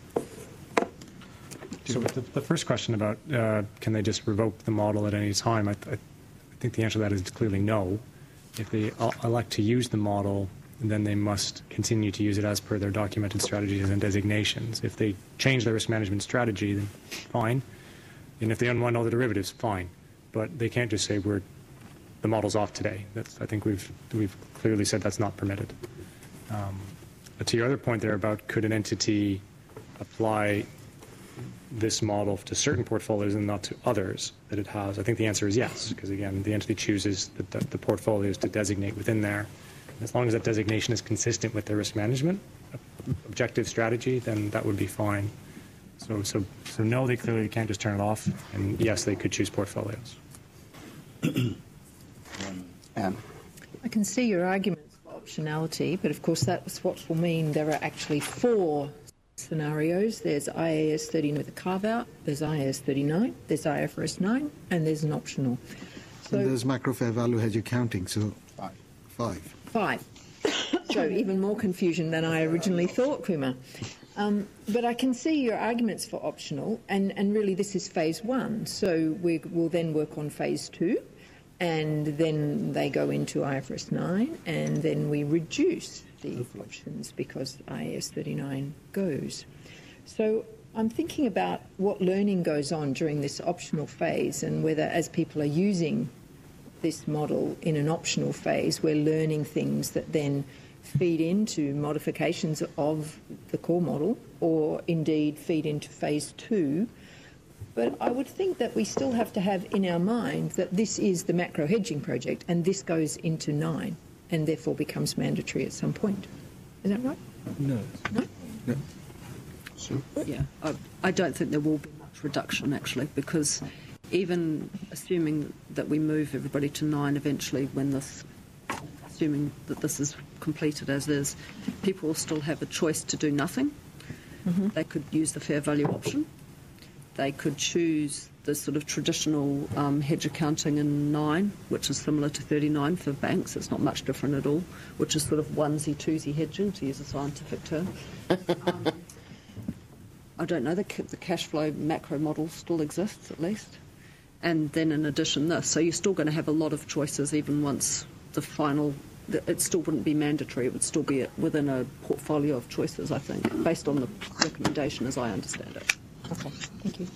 So the, the first question about uh, can they just revoke the model at any time, I, I think the answer to that is clearly no. If they elect to use the model, then they must continue to use it as per their documented strategies and designations. If they change their risk management strategy, then fine. And if they unwind all the derivatives, fine. But they can't just say we're the model's off today. That's, I think we've we've clearly said that's not permitted. Um, but to your other point there about could an entity apply this model to certain portfolios and not to others that it has, I think the answer is yes, because again, the entity chooses the, the, the portfolios to designate within there. As long as that designation is consistent with their risk management objective strategy, then that would be fine. So, so, so no, they clearly can't just turn it off, and yes, they could choose portfolios. Anne. I can see your arguments for optionality, but of course that's what will mean there are actually four scenarios. There's I A S thirty-nine with a carve-out, there's I A S thirty-nine, there's I F R S nine, and there's an optional. So and there's macro fair value hedge accounting, so five. Five. Five. So even more confusion than I originally thought, Kumar. Um, but I can see your arguments for optional, and, and really this is phase one. So we will then work on phase two, and then they go into I F R S nine, and then we reduce the options because I A S thirty-nine goes. So I'm thinking about what learning goes on during this optional phase, and whether as people are using this model in an optional phase, we're learning things that then feed into modifications of the core model, or indeed feed into phase two. But I would think that we still have to have in our mind that this is the macro hedging project, and this goes into nine, and therefore becomes mandatory at some point. Is that right? No. No? No. So, Yeah, I, I don't think there will be much reduction, actually, because even assuming that we move everybody to nine eventually, when this, assuming that this is completed as is, people will still have a choice to do nothing. Mm-hmm. They could use the fair value option. They could choose the sort of traditional um, hedge accounting in nine, which is similar to thirty-nine for banks. It's not much different at all, which is sort of onesie, twosie hedging, to use a scientific term. um, I don't know, the, the cash flow macro model still exists at least. And then in addition this, so you're still going to have a lot of choices even once the final, it still wouldn't be mandatory, it would still be within a portfolio of choices, I think, based on the recommendation as I understand it. Okay, thank you.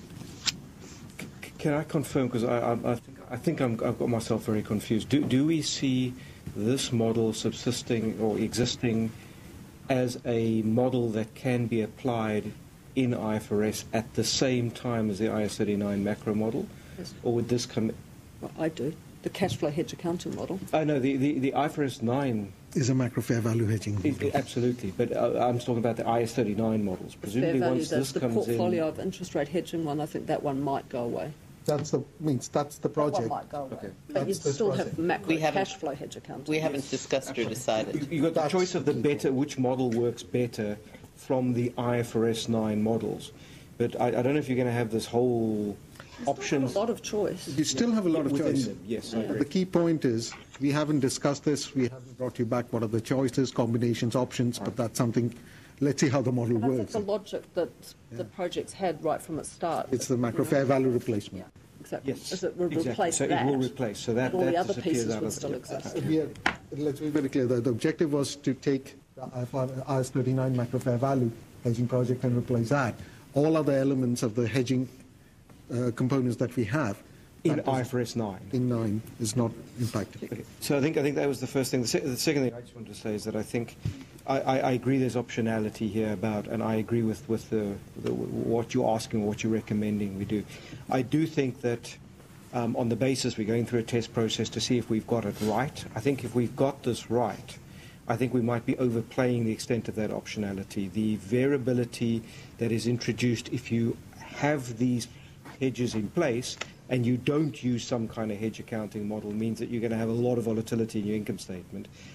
Can I confirm, because I, I, I think, I think I'm, I've got myself very confused. Do, do we see this model subsisting or existing as a model that can be applied in I F R S at the same time as the I A S thirty-nine macro model? Yes. Or would this come... Well, I do. The cash flow hedge accounting model. I know, the, the, the I F R S nine... Is a macro fair value hedging model. Is, absolutely, but uh, I'm talking about the I A S thirty-nine models. Presumably fair value, once the, this the comes portfolio in... of interest rate hedging one, I think that one might go away. That's the means that's the That project. one might go away. Okay. But you That's the still project. have macro We haven't- cash flow hedge accounting. We haven't discussed or decided. You've got the That's choice of the the key better, which model works better from the I F R S nine models. But I, I don't know if you're going to have this whole options... A lot of choice. You still have a lot of within choice. them. Yes, I But agree. the key point is we haven't discussed this. We haven't brought you back what are the choices, combinations, options. But that's something. Let's see how the model And I think works. the logic that the project's had right from its start. It's the macro you know, fair value replacement. Yeah, exactly. Yes, Is it will exactly. replace So that. it will replace. So that, and all that the other disappears pieces out would of still the- exist. We are, let's be very clear. The, the objective was to take the I S thirty-nine macro fair value hedging project and replace that. All other elements of the hedging uh, components that we have In that I is- F R S nine. in nine is not impacted. Okay. So I think I think that was the first thing. The, se- the second thing I just wanted to say is that I think I, I, I agree there's optionality here about, and I agree with with the, the what you're asking, what you're recommending we do. I do think that um, on the basis we're going through a test process to see if we've got it right. I think if we've got this right, I think we might be overplaying the extent of that optionality. The variability that is introduced if you have these hedges in place and you don't use some kind of hedge accounting model means that you're going to have a lot of volatility in your income statement.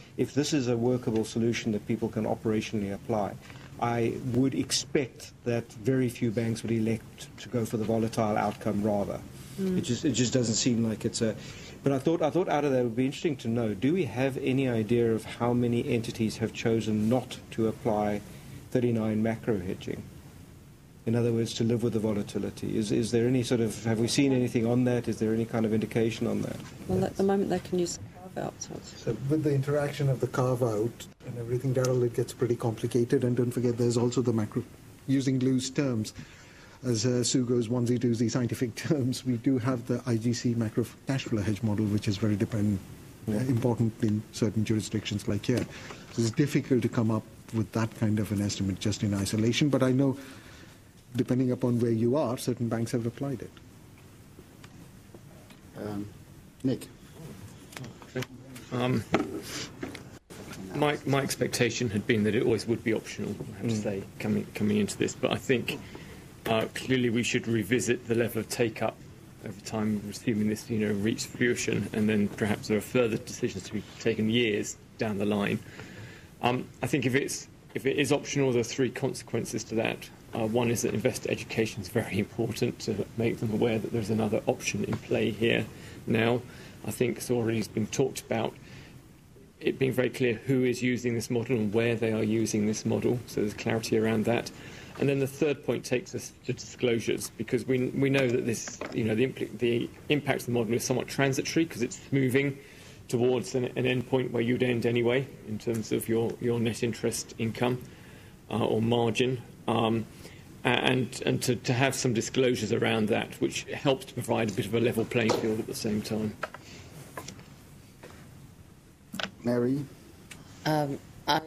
if this is a workable solution that people can operationally apply, I would expect that very few banks would elect to go for the volatile outcome rather. Mm. It just it just doesn't seem like it's a. But I thought I thought out of that it would be interesting to know: do we have any idea of how many entities have chosen not to apply thirty-nine macro hedging? In other words, to live with the volatility. Is is there any sort of, have we seen anything on that? Is there any kind of indication on that? Well, at the moment they can use carve-out. So, so with the interaction of the carve-out and everything, Daryl, it gets pretty complicated. And don't forget, there's also the macro, using loose terms. As uh, Sue goes onesie, twosie scientific terms, we do have the I G C macro cash flow hedge model, which is very dependent, uh, important in certain jurisdictions like here. So it's difficult to come up with that kind of an estimate just in isolation. But I know, depending upon where you are, certain banks have applied it. Um, Nick. Um, my, my expectation had been that it always would be optional, I have to say, coming, coming into this. But I think uh, clearly we should revisit the level of take-up over time, assuming this, you know, reached fruition, and then perhaps there are further decisions to be taken years down the line. Um, I think if it's if it is optional, there are three consequences to that. Uh, one is that investor education is very important to make them aware that there's another option in play here now. I think it's already been talked about it being very clear who is using this model and where they are using this model, so there's clarity around that. And then the third point takes us to disclosures, because we we know that this, you know, the, impl- the impact of the model is somewhat transitory because it's moving towards an, an end point where you'd end anyway in terms of your, your net interest income uh, or margin. Um, and and to, to have some disclosures around that, which helps to provide a bit of a level playing field at the same time. Mary? Um, I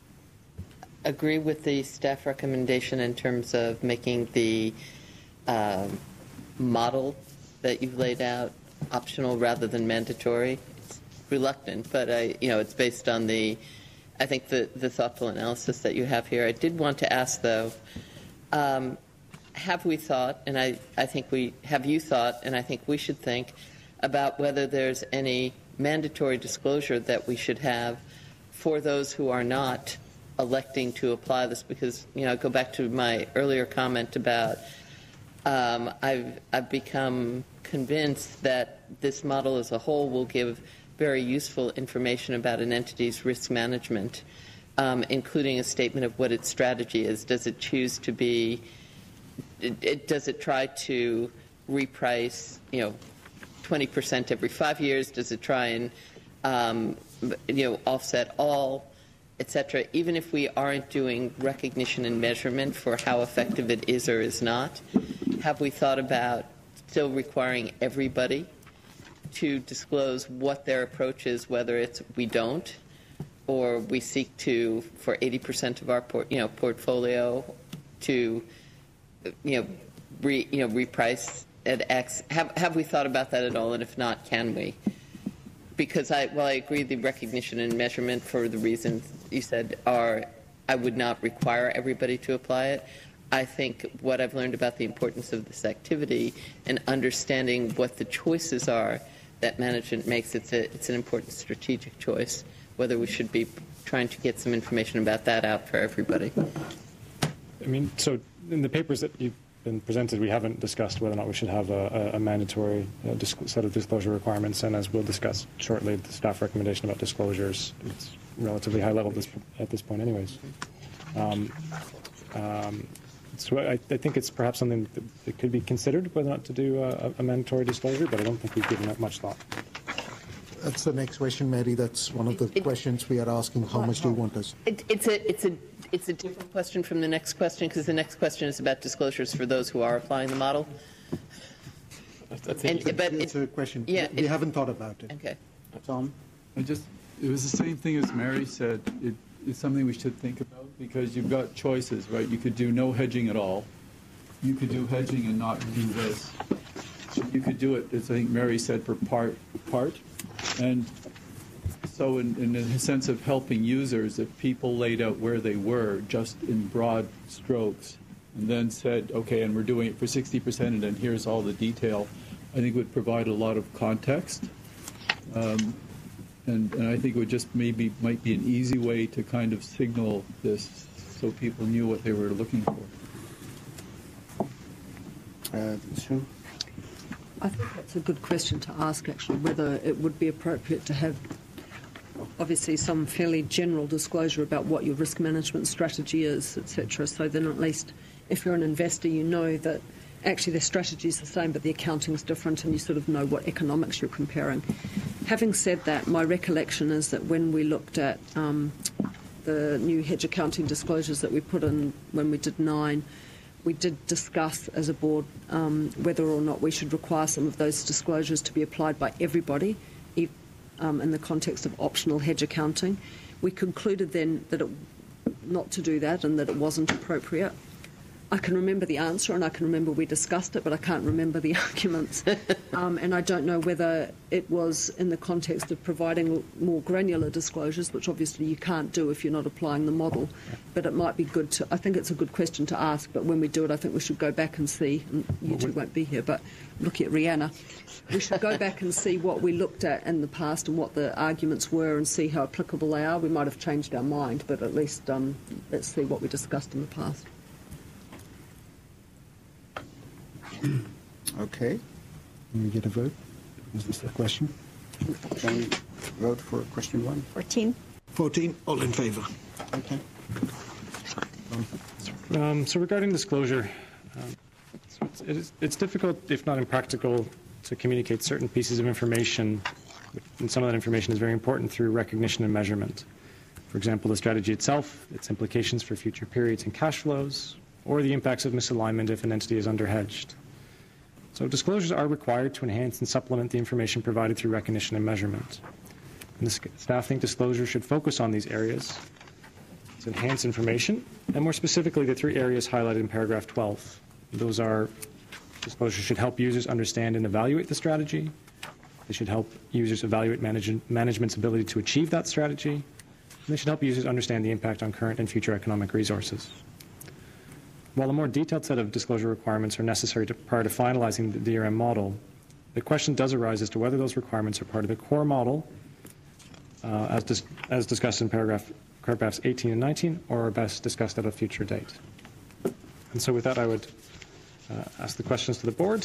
agree with the staff recommendation in terms of making the um, model that you've laid out optional rather than mandatory. It's reluctant, but I, you know, it's based on the, I think the, the thoughtful analysis that you have here. I did want to ask, though, um, have we thought, and I, I think we, have you thought, and I think we should think about whether there's any mandatory disclosure that we should have for those who are not electing to apply this? Because, you know, I go back to my earlier comment about um, I've, I've become convinced that this model as a whole will give very useful information about an entity's risk management, um, including a statement of what its strategy is. Does it choose to be, it, it, does it try to reprice, you know, twenty percent every five years? Does it try and, um, you know, offset all, et cetera? Even if we aren't doing recognition and measurement for how effective it is or is not, have we thought about still requiring everybody to disclose what their approach is, whether it's we don't, or we seek to, for eighty percent of our port, you know, portfolio, to, you know, re, you know, reprice at X? Have have we thought about that at all? And if not, can we? Because I, while I agree the recognition and measurement for the reasons you said are, I would not require everybody to apply it. I think what I've learned about the importance of this activity and understanding what the choices are that management makes, it's a, it's an important strategic choice, whether we should be trying to get some information about that out for everybody. I mean, so in the papers that you've been presented, we haven't discussed whether or not we should have a, a, a mandatory uh, disc- set of disclosure requirements, and as we'll discuss shortly, the staff recommendation about disclosures, it's relatively high level at this, at this point anyways. Um, um, so I, I think it's perhaps something that, that could be considered, whether or not to do a, a mandatory disclosure, but I don't think we've given that much thought. That's the next question, Mary. That's one of the it, questions we are asking. How much do you want us? It, it's a it's a it's a different question from the next question, because the next question is about disclosures for those who are applying the model. That's and, but it's a question. Yeah, we it, haven't thought about it. Okay, Tom. I just it was the same thing as Mary said. It, it's something we should think about, because you've got choices, right? You could do no hedging at all. You could do hedging and not do this. You could do it, as I think Mary said, for part part. And so in, in a sense of helping users, if people laid out where they were just in broad strokes and then said, okay, and we're doing it for sixty percent, and then here's all the detail, I think would provide a lot of context. Um, And, and I think it would just maybe might be an easy way to kind of signal this so people knew what they were looking for. Uh, Sue? I think that's a good question to ask, actually, whether it would be appropriate to have obviously some fairly general disclosure about what your risk management strategy is, et cetera. So then at least if you're an investor, you know that actually their strategy is the same, but the accounting's different, and you sort of know what economics you're comparing. Having said that, my recollection is that when we looked at um, the new hedge accounting disclosures that we put in when we did nine, we did discuss as a board um, whether or not we should require some of those disclosures to be applied by everybody um, in the context of optional hedge accounting. We concluded then that it, not to do that and that it wasn't appropriate. I can remember the answer and I can remember we discussed it, but I can't remember the arguments. um, and I don't know whether it was in the context of providing more granular disclosures, which obviously you can't do if you're not applying the model. But it might be good to, I think it's a good question to ask, but when we do it, I think we should go back and see, and you two won't be here, but looking at Rihanna, we should go back and see what we looked at in the past and what the arguments were and see how applicable they are. We might have changed our mind, but at least um, let's see what we discussed in the past. Okay. Can we get a vote? Is this the question? Can we vote for question one? fourteen. fourteen, all in favour. Okay. Um, so regarding disclosure, um, so it's, it is, it's difficult, if not impractical, to communicate certain pieces of information, and some of that information is very important through recognition and measurement. For example, the strategy itself, its implications for future periods and cash flows, or the impacts of misalignment if an entity is underhedged. So disclosures are required to enhance and supplement the information provided through recognition and measurement. And the staff think disclosure should focus on these areas to enhance information, and more specifically the three areas highlighted in paragraph twelve. Those are, disclosure should help users understand and evaluate the strategy. They should help users evaluate manage management's ability to achieve that strategy. And they should help users understand the impact on current and future economic resources. While a more detailed set of disclosure requirements are necessary to, prior to finalizing the D R M model, the question does arise as to whether those requirements are part of the core model, uh, as, dis as discussed in paragraph, paragraphs eighteen and nineteen, or are best discussed at a future date. And so with that, I would uh, ask the questions to the board.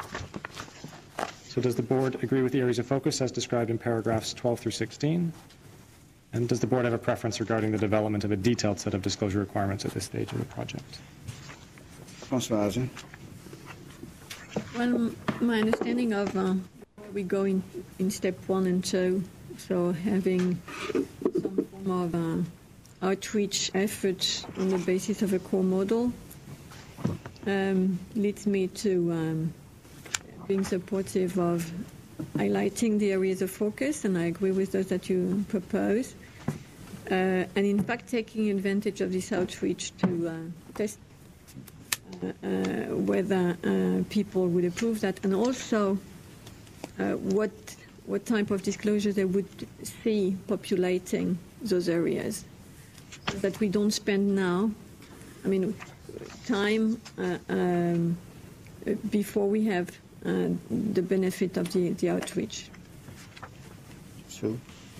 So does the board agree with the areas of focus as described in paragraphs twelve through sixteen? And does the board have a preference regarding the development of a detailed set of disclosure requirements at this stage of the project? Françoise? Well, my understanding of uh, we go in, in step one and two, so having some form of uh, outreach effort on the basis of a core model um, leads me to um, being supportive of highlighting the areas of focus, and I agree with those that you propose. Uh, and in fact, taking advantage of this outreach to uh, test uh, uh, whether uh, people would approve that, and also uh, what what type of disclosure they would see populating those areas, so that we don't spend now, I mean, time uh, um, before we have uh, the benefit of the, the outreach. Sue?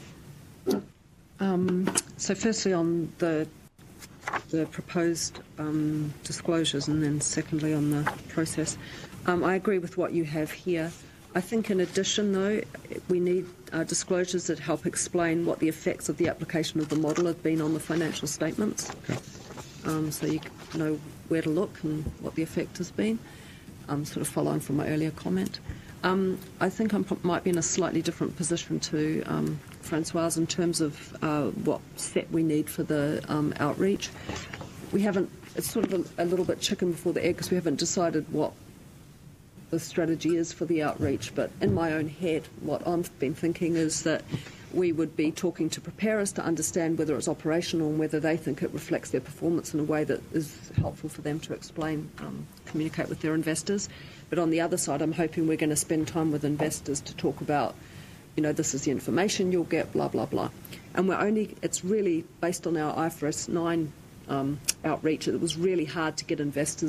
Um, so firstly on the the proposed um, disclosures, and then secondly on the process, um, I agree with what you have here. I think in addition though, we need uh, disclosures that help explain what the effects of the application of the model have been on the financial statements. Okay. Um, so you know where to look and what the effect has been, um, sort of following from my earlier comment. Um, I think I might be in a slightly different position to um, Françoise in terms of uh, what set we need for the um, outreach. We haven't, it's sort of a, a little bit chicken before the egg because we haven't decided what the strategy is for the outreach, but in my own head, what I've been thinking is that we would be talking to preparers to understand whether it's operational and whether they think it reflects their performance in a way that is helpful for them to explain, um, communicate with their investors. But on the other side, I'm hoping we're going to spend time with investors to talk about, you know, this is the information you'll get, blah, blah, blah. And we're only, it's really based on our I F R S nine um, outreach. It was really hard to get investors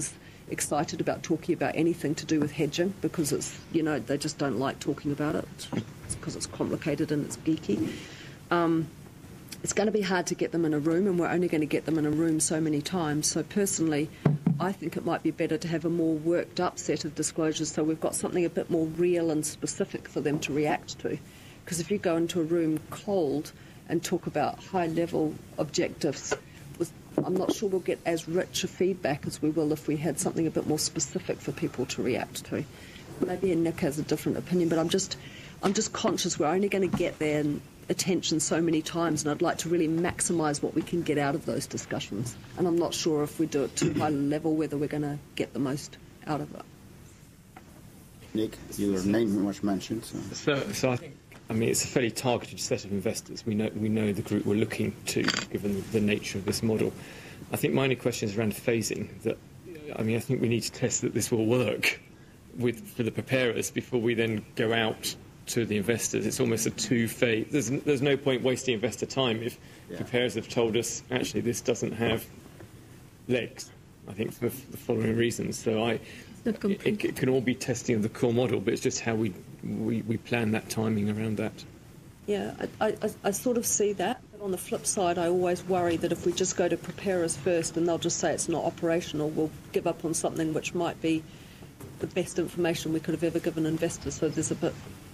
excited about talking about anything to do with hedging because it's, you know, they just don't like talking about it. It's because it's complicated and it's geeky. Um, it's going to be hard to get them in a room, and we're only going to get them in a room so many times. So personally, I think it might be better to have a more worked up set of disclosures so we've got something a bit more real and specific for them to react to. Because if you go into a room cold and talk about high-level objectives, I'm not sure we'll get as rich a feedback as we will if we had something a bit more specific for people to react to. Maybe Nick has a different opinion, but I'm just, I'm just conscious we're only going to get their attention so many times, and I'd like to really maximise what we can get out of those discussions. And I'm not sure if we do it too high level whether we're going to get the most out of it. Nick, your name was mentioned. So, so, so I think. I mean, it's a fairly targeted set of investors. We know we know the group we're looking to, given the nature of this model. I think my only question is around phasing. That, I mean, I think we need to test that this will work with for the preparers before we then go out to the investors. It's almost a two-phase. There's there's no point wasting investor time if yeah. preparers have told us actually this doesn't have legs. I think for the following reasons. So I. It, it can all be testing of the core model, but it's just how we, we, we plan that timing around that. Yeah, I, I, I sort of see that. But on the flip side, I always worry that if we just go to preparers first and they'll just say it's not operational, we'll give up on something which might be the best information we could have ever given investors. So there's a bit...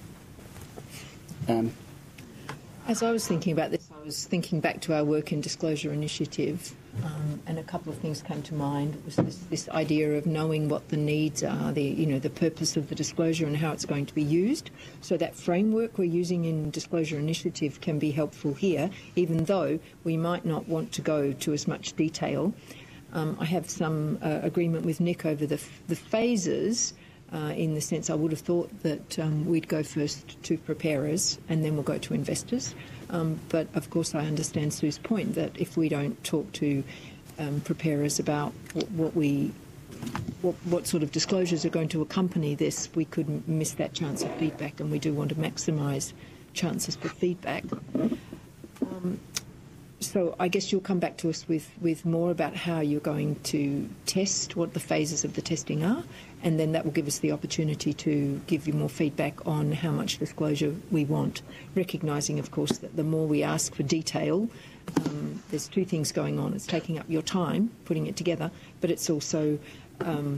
Um. As I was thinking about this, I was thinking back to our work in Disclosure Initiative, um, and a couple of things came to mind. It was this, this idea of knowing what the needs are, the you know the purpose of the disclosure and how it's going to be used. So that framework we're using in Disclosure Initiative can be helpful here, even though we might not want to go to as much detail. Um, I have some uh, agreement with Nick over the, the phases. Uh, in the sense I would have thought that um, we'd go first to preparers and then we'll go to investors. Um, but of course I understand Sue's point that if we don't talk to um, preparers about what, what we, what, what sort of disclosures are going to accompany this, we could m- miss that chance of feedback, and we do want to maximise chances for feedback. Um, So I guess you'll come back to us with, with more about how you're going to test, what the phases of the testing are, and then that will give us the opportunity to give you more feedback on how much disclosure we want, recognising, of course, that the more we ask for detail, um, there's two things going on. It's taking up your time, putting it together, but it's also um,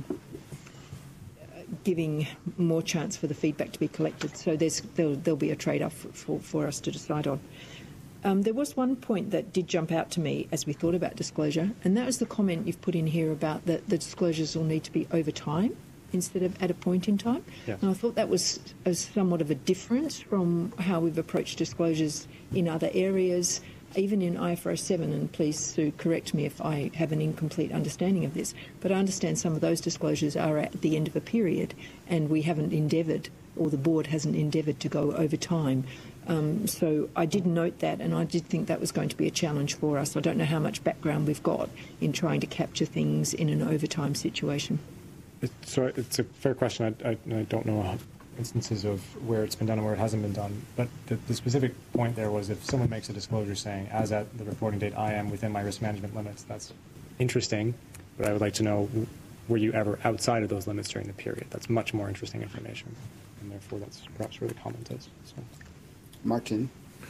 giving more chance for the feedback to be collected. So there's, there'll, there'll be a trade-off for, for, for us to decide on. Um, there was one point that did jump out to me as we thought about disclosure, and that was the comment you've put in here about that the disclosures will need to be over time instead of at a point in time. Yeah. And I thought that was a somewhat of a difference from how we've approached disclosures in other areas, even in I F R S seven, and please, Sue, correct me if I have an incomplete understanding of this, but I understand some of those disclosures are at the end of a period, and we haven't endeavoured, or the board hasn't endeavoured to go over time. Um, so I did note that, and I did think that was going to be a challenge for us. I don't know how much background we've got in trying to capture things in an overtime situation. It's, so it's a fair question. I, I, I don't know instances of where it's been done and where it hasn't been done. But the, the specific point there was if someone makes a disclosure saying, as at the reporting date, I am within my risk management limits, that's interesting. But I would like to know, were you ever outside of those limits during the period? That's much more interesting information. And therefore, that's perhaps where the comment is. So. Martin?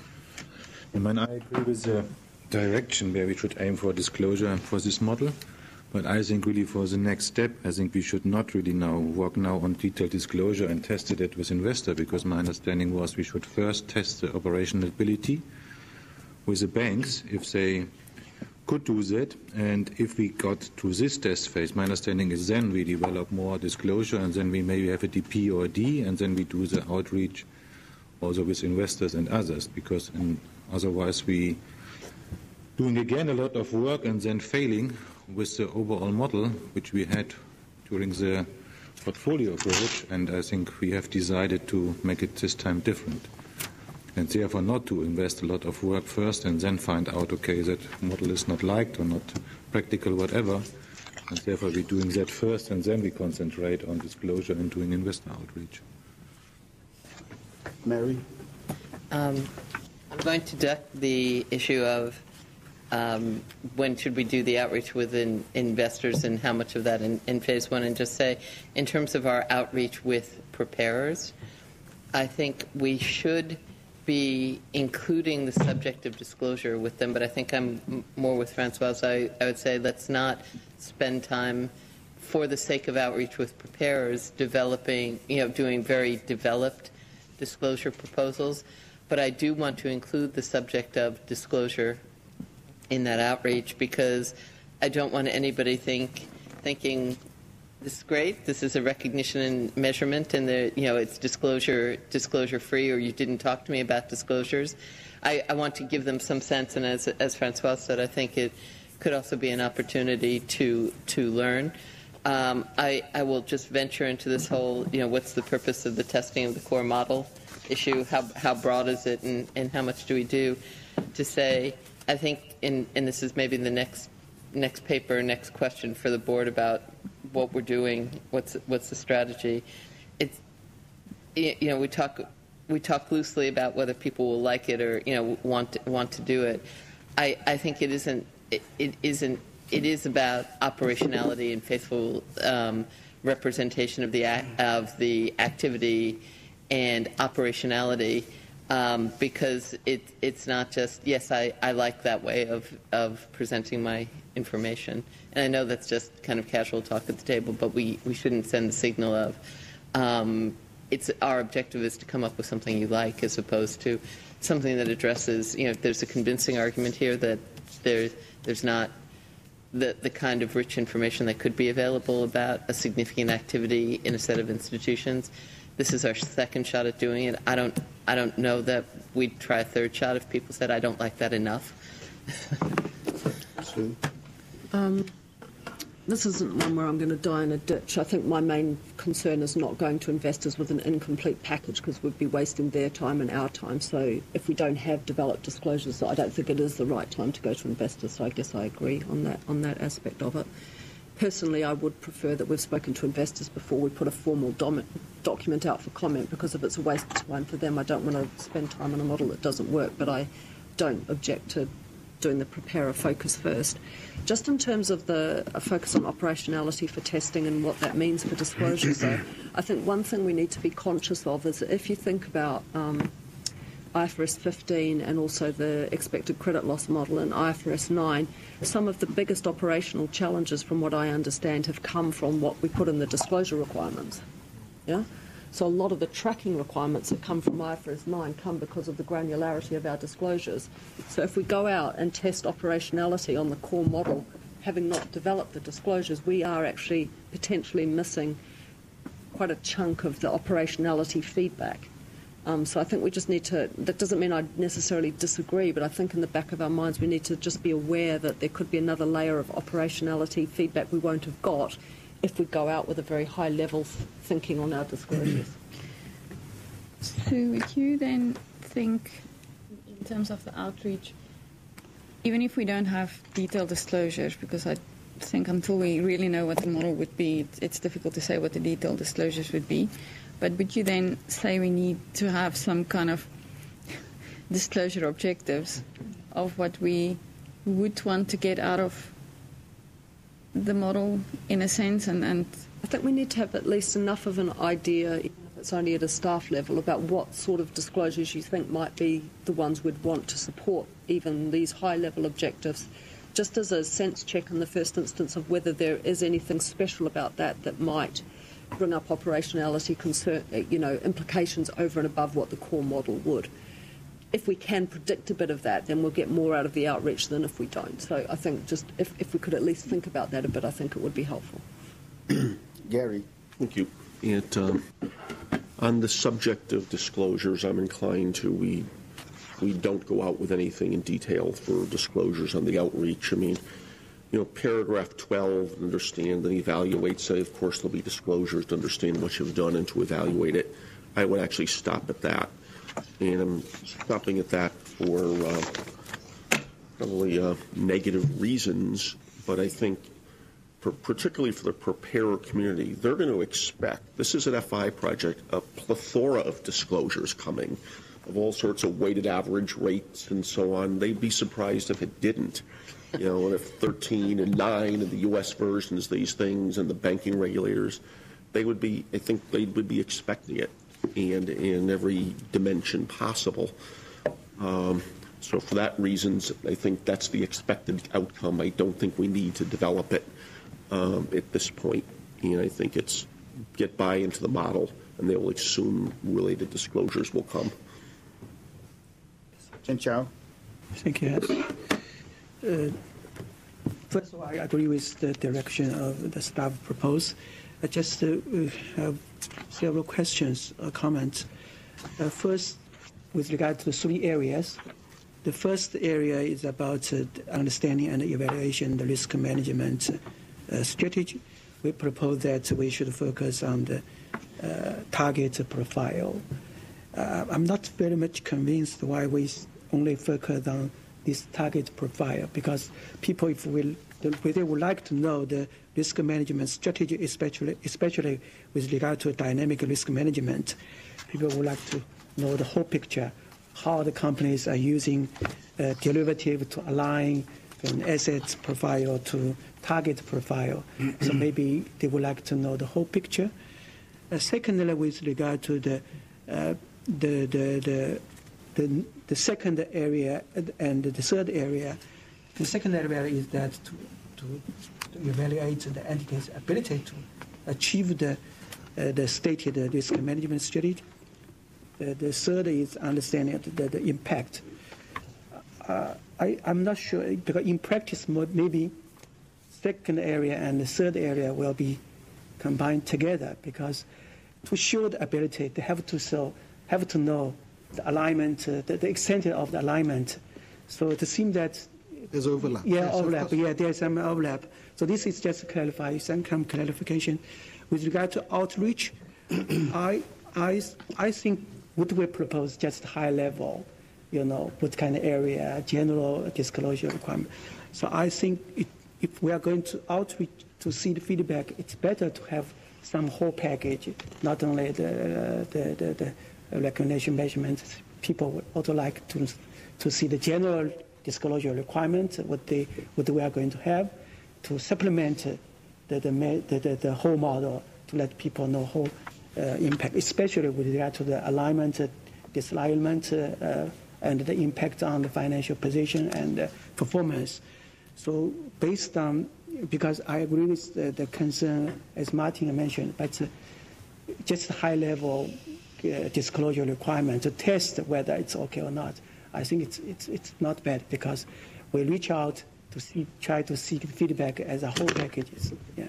I mean, I agree with the direction where we should aim for disclosure for this model, but I think really for the next step, I think we should not really now work now on detailed disclosure and test it with investor, because my understanding was we should first test the operational ability with the banks if they could do that, and if we got to this test phase, my understanding is then we develop more disclosure, and then we maybe have a D P or a D, and then we do the outreach also with investors and others, because in, otherwise we doing again a lot of work and then failing with the overall model which we had during the portfolio approach, and I think we have decided to make it this time different, and therefore not to invest a lot of work first and then find out, okay, that model is not liked or not practical, whatever, and therefore we're doing that first and then we concentrate on disclosure and doing investor outreach. Mary? Um, I'm going to duck the issue of um, when should we do the outreach with in, investors and how much of that in, in phase one? And just say, in terms of our outreach with preparers, I think we should be including the subject of disclosure with them, but I think I'm m- more with Francois. I, I would say let's not spend time for the sake of outreach with preparers developing, you know, doing very developed disclosure proposals. But I do want to include the subject of disclosure in that outreach, because I don't want anybody think thinking this is great, this is a recognition and measurement, and the, you know, it's disclosure disclosure free, or you didn't talk to me about disclosures. I, I want to give them some sense, and as as Francois said, I think it could also be an opportunity to to learn. Um, I, I will just venture into this whole, you know, what's the purpose of the testing of the core model issue? How how broad is it, and, and how much do we do? To say, I think, in, and this is maybe the next next paper, next question for the board about what we're doing, what's what's the strategy. It's, you know, we talk we talk loosely about whether people will like it or, you know, want to, want to do it. I, I think it isn't it, it isn't. It is about operationality and faithful um, representation of the act, of the activity and operationality, um, because it, it's not just, yes, I, I like that way of, of presenting my information. And I know that's just kind of casual talk at the table, but we, we shouldn't send the signal of um, it's our objective is to come up with something you like, as opposed to something that addresses, you know, there's a convincing argument here that there, there's not The, the kind of rich information that could be available about a significant activity in a set of institutions. This is our second shot at doing it. I don't, I don't know that we'd try a third shot if people said, I don't like that enough. Um, this isn't one where I'm going to die in a ditch. I think my main concern is not going to investors with an incomplete package, because we'd be wasting their time and our time. So if we don't have developed disclosures, I don't think it is the right time to go to investors. So I guess I agree on that on that aspect of it. Personally, I would prefer that we've spoken to investors before we put a formal dom- document out for comment, because if it's a waste of time for them, I don't want to spend time on a model that doesn't work. But I don't object to doing the preparer focus first. Just in terms of the a focus on operationality for testing and what that means for disclosures, though, I think one thing we need to be conscious of is that if you think about um, I F R S fifteen and also the expected credit loss model in I F R S nine, some of the biggest operational challenges, from what I understand, have come from what we put in the disclosure requirements. Yeah? So a lot of the tracking requirements that come from I F R S nine come because of the granularity of our disclosures. So if we go out and test operationality on the core model, having not developed the disclosures, we are actually potentially missing quite a chunk of the operationality feedback. Um, so I think we just need to, that doesn't mean I necessarily disagree, but I think in the back of our minds we need to just be aware that there could be another layer of operationality feedback we won't have got if we go out with a very high level thinking on our disclosures. So would you then think, in terms of the outreach, even if we don't have detailed disclosures, because I think until we really know what the model would be, it's difficult to say what the detailed disclosures would be, but would you then say we need to have some kind of disclosure objectives of what we would want to get out of the model, in a sense? And, and I think we need to have at least enough of an idea, even if it's only at a staff level, about what sort of disclosures you think might be the ones we'd want to support even these high-level objectives, just as a sense check in the first instance of whether there is anything special about that that might bring up operationality concern, you know, implications over and above what the core model would. If we can predict a bit of that, then we'll get more out of the outreach than if we don't. So I think just if, if we could at least think about that a bit, I think it would be helpful. Gary. Thank you. It, um, on the subject of disclosures, I'm inclined to we we don't go out with anything in detail for disclosures on the outreach. I mean, you know, paragraph twelve, understand and evaluate, say, of course, there'll be disclosures to understand what you've done and to evaluate it. I would actually stop at that. And I'm stopping at that for uh, probably uh, negative reasons, but I think for, particularly for the preparer community, they're going to expect, this is an F I project, a plethora of disclosures coming of all sorts of weighted average rates and so on. They'd be surprised if it didn't. You know, if thirteen and nine and the U S versions, these things, and the banking regulators, they would be, I think they would be expecting it, and in every dimension possible. Um, so for that reasons, I think that's the expected outcome. I don't think we need to develop it um, at this point. And I think it's get buy into the model, and they will assume related disclosures will come. Chen Chao. Thank you. Uh, first of all, I agree with the direction of the staff proposed. I just uh, have several questions or comments. Uh, first, with regard to the three areas, the first area is about uh, understanding and evaluation the risk management uh, strategy. We propose that we should focus on the uh, target profile. Uh, I'm not very much convinced why we only focus on this target profile, because people, if we, they would like to know the risk management strategy, especially, especially with regard to dynamic risk management. People would like to know the whole picture, how the companies are using uh, derivative to align an asset profile to target profile. So maybe they would like to know the whole picture. Uh, secondly, with regard to the, uh, the, the, the, the, the second area and the third area, the second area is that to, to, to evaluate the entity's ability to achieve the, uh, the stated risk management strategy. Uh, the third is understanding the, the impact. Uh, I, I'm not sure, because in practice, maybe second area and the third area will be combined together, because to show the ability, they have to show, have to know the alignment, uh, the, the extent of the alignment. So it seems that there's overlap. Yeah, yes, overlap. Yeah, there's some overlap. So this is just to clarify, some kind of clarification. With regard to outreach, I, I, I think what we propose just high level, you know, what kind of area, general disclosure requirement. So I think it, if we are going to outreach to see the feedback, it's better to have some whole package, not only the, uh, the, the, the recognition measurements. People would also like to, to see the general disclosure requirements, what, they, what we are going to have, to supplement the, the, the, the, the whole model, to let people know whole uh, impact, especially with regard to the alignment, uh, disalignment, uh, uh, and the impact on the financial position and uh, performance. So based on, because I agree with the, the concern, as Martin mentioned, but uh, just high-level uh, disclosure requirement to test whether it's okay or not, I think it's, it's, it's not bad, because we reach out to see, try to seek feedback as a whole packages. Yeah.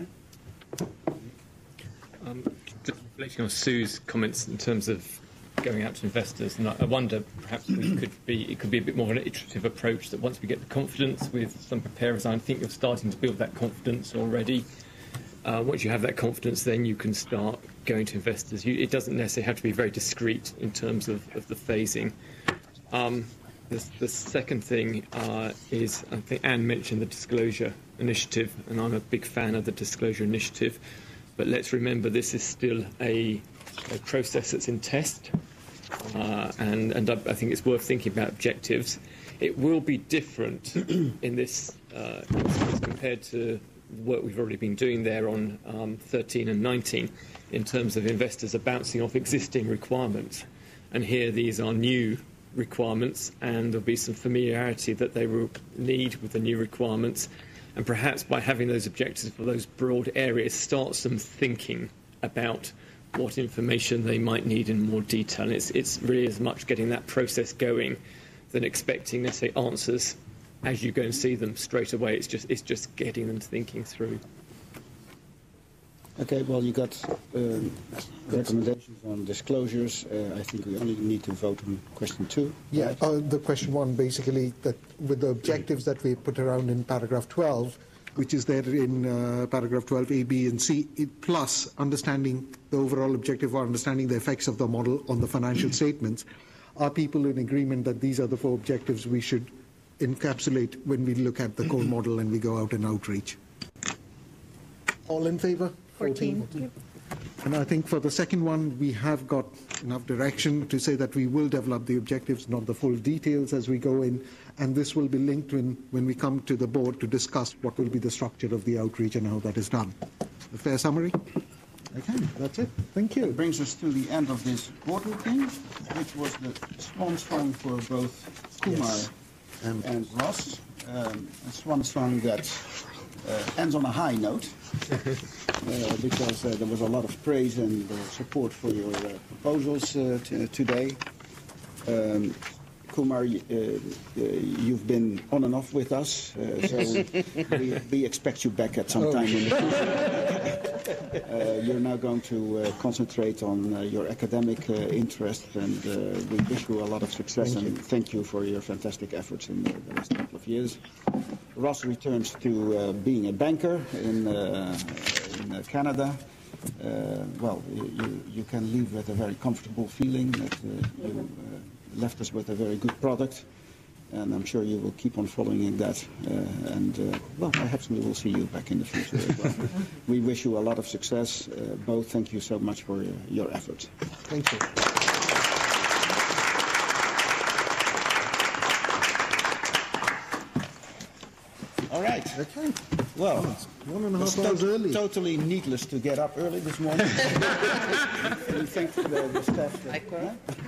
Um, just reflecting on Sue's comments in terms of going out to investors, and I wonder perhaps we could be, it could be a bit more of an iterative approach, that once we get the confidence with some preparers, I think you're starting to build that confidence already. Uh, once you have that confidence, then you can start going to investors. You, it doesn't necessarily have to be very discreet in terms of, of the phasing. Um, the, the second thing uh, is, I think Anne mentioned the disclosure initiative, and I'm a big fan of the disclosure initiative, but let's remember this is still a, a process that's in test. Uh, and and I, I think it's worth thinking about objectives. It will be different in this uh, instance compared to work we've already been doing there on um, thirteen and nineteen, in terms of investors are bouncing off existing requirements. And here these are new requirements, and there'll be some familiarity that they will need with the new requirements. And perhaps by having those objectives for those broad areas, start some thinking about what information they might need in more detail. It's, it's really as much getting that process going than expecting, let's say, answers as you go and see them straight away. It's just, it's just getting them thinking through. Okay, well, you got um, recommendations on disclosures. Uh, I think we only need to vote on question two. Yeah, right? uh, the question one, basically, that with the objectives that we put around in paragraph twelve, which is there in uh, paragraph twelve A, B, and C, it, plus understanding the overall objective or understanding the effects of the model on the financial statements. Are people in agreement that these are the four objectives we should encapsulate when we look at the core model and we go out and outreach? All in favour? fourteen. fourteen. And I think for the second one, we have got enough direction to say that we will develop the objectives, not the full details as we go in, and this will be linked in when we come to the board to discuss what will be the structure of the outreach and how that is done. A fair summary? Okay, that's it. Thank you. That brings us to the end of this board meeting, which was the swan song for both Kumar Yes. Um, and Ross. Um, a swan song that uh, ends on a high note, uh, because uh, there was a lot of praise and uh, support for your uh, proposals uh, t- today. Um, Kumar, uh, uh, you've been on and off with us, uh, so we, we expect you back at some time in the future. Uh, you're now going to uh, concentrate on uh, your academic uh, interest, and uh, we wish you a lot of success. Thank and you. thank you for your fantastic efforts in the, the last couple of years. Ross returns to uh, being a banker in, uh, in uh, Canada. Uh, well, you, you can leave with a very comfortable feeling that uh, you uh, left us with a very good product, and I'm sure you will keep on following that. Uh, and uh, well, perhaps we will see you back in the future as well. We wish you a lot of success. Uh, both, thank you so much for your, your efforts. Thank you. All right. Okay. Well, One and a it's half hours to- early. totally needless to get up early this morning. We thank the, the staff. That, huh?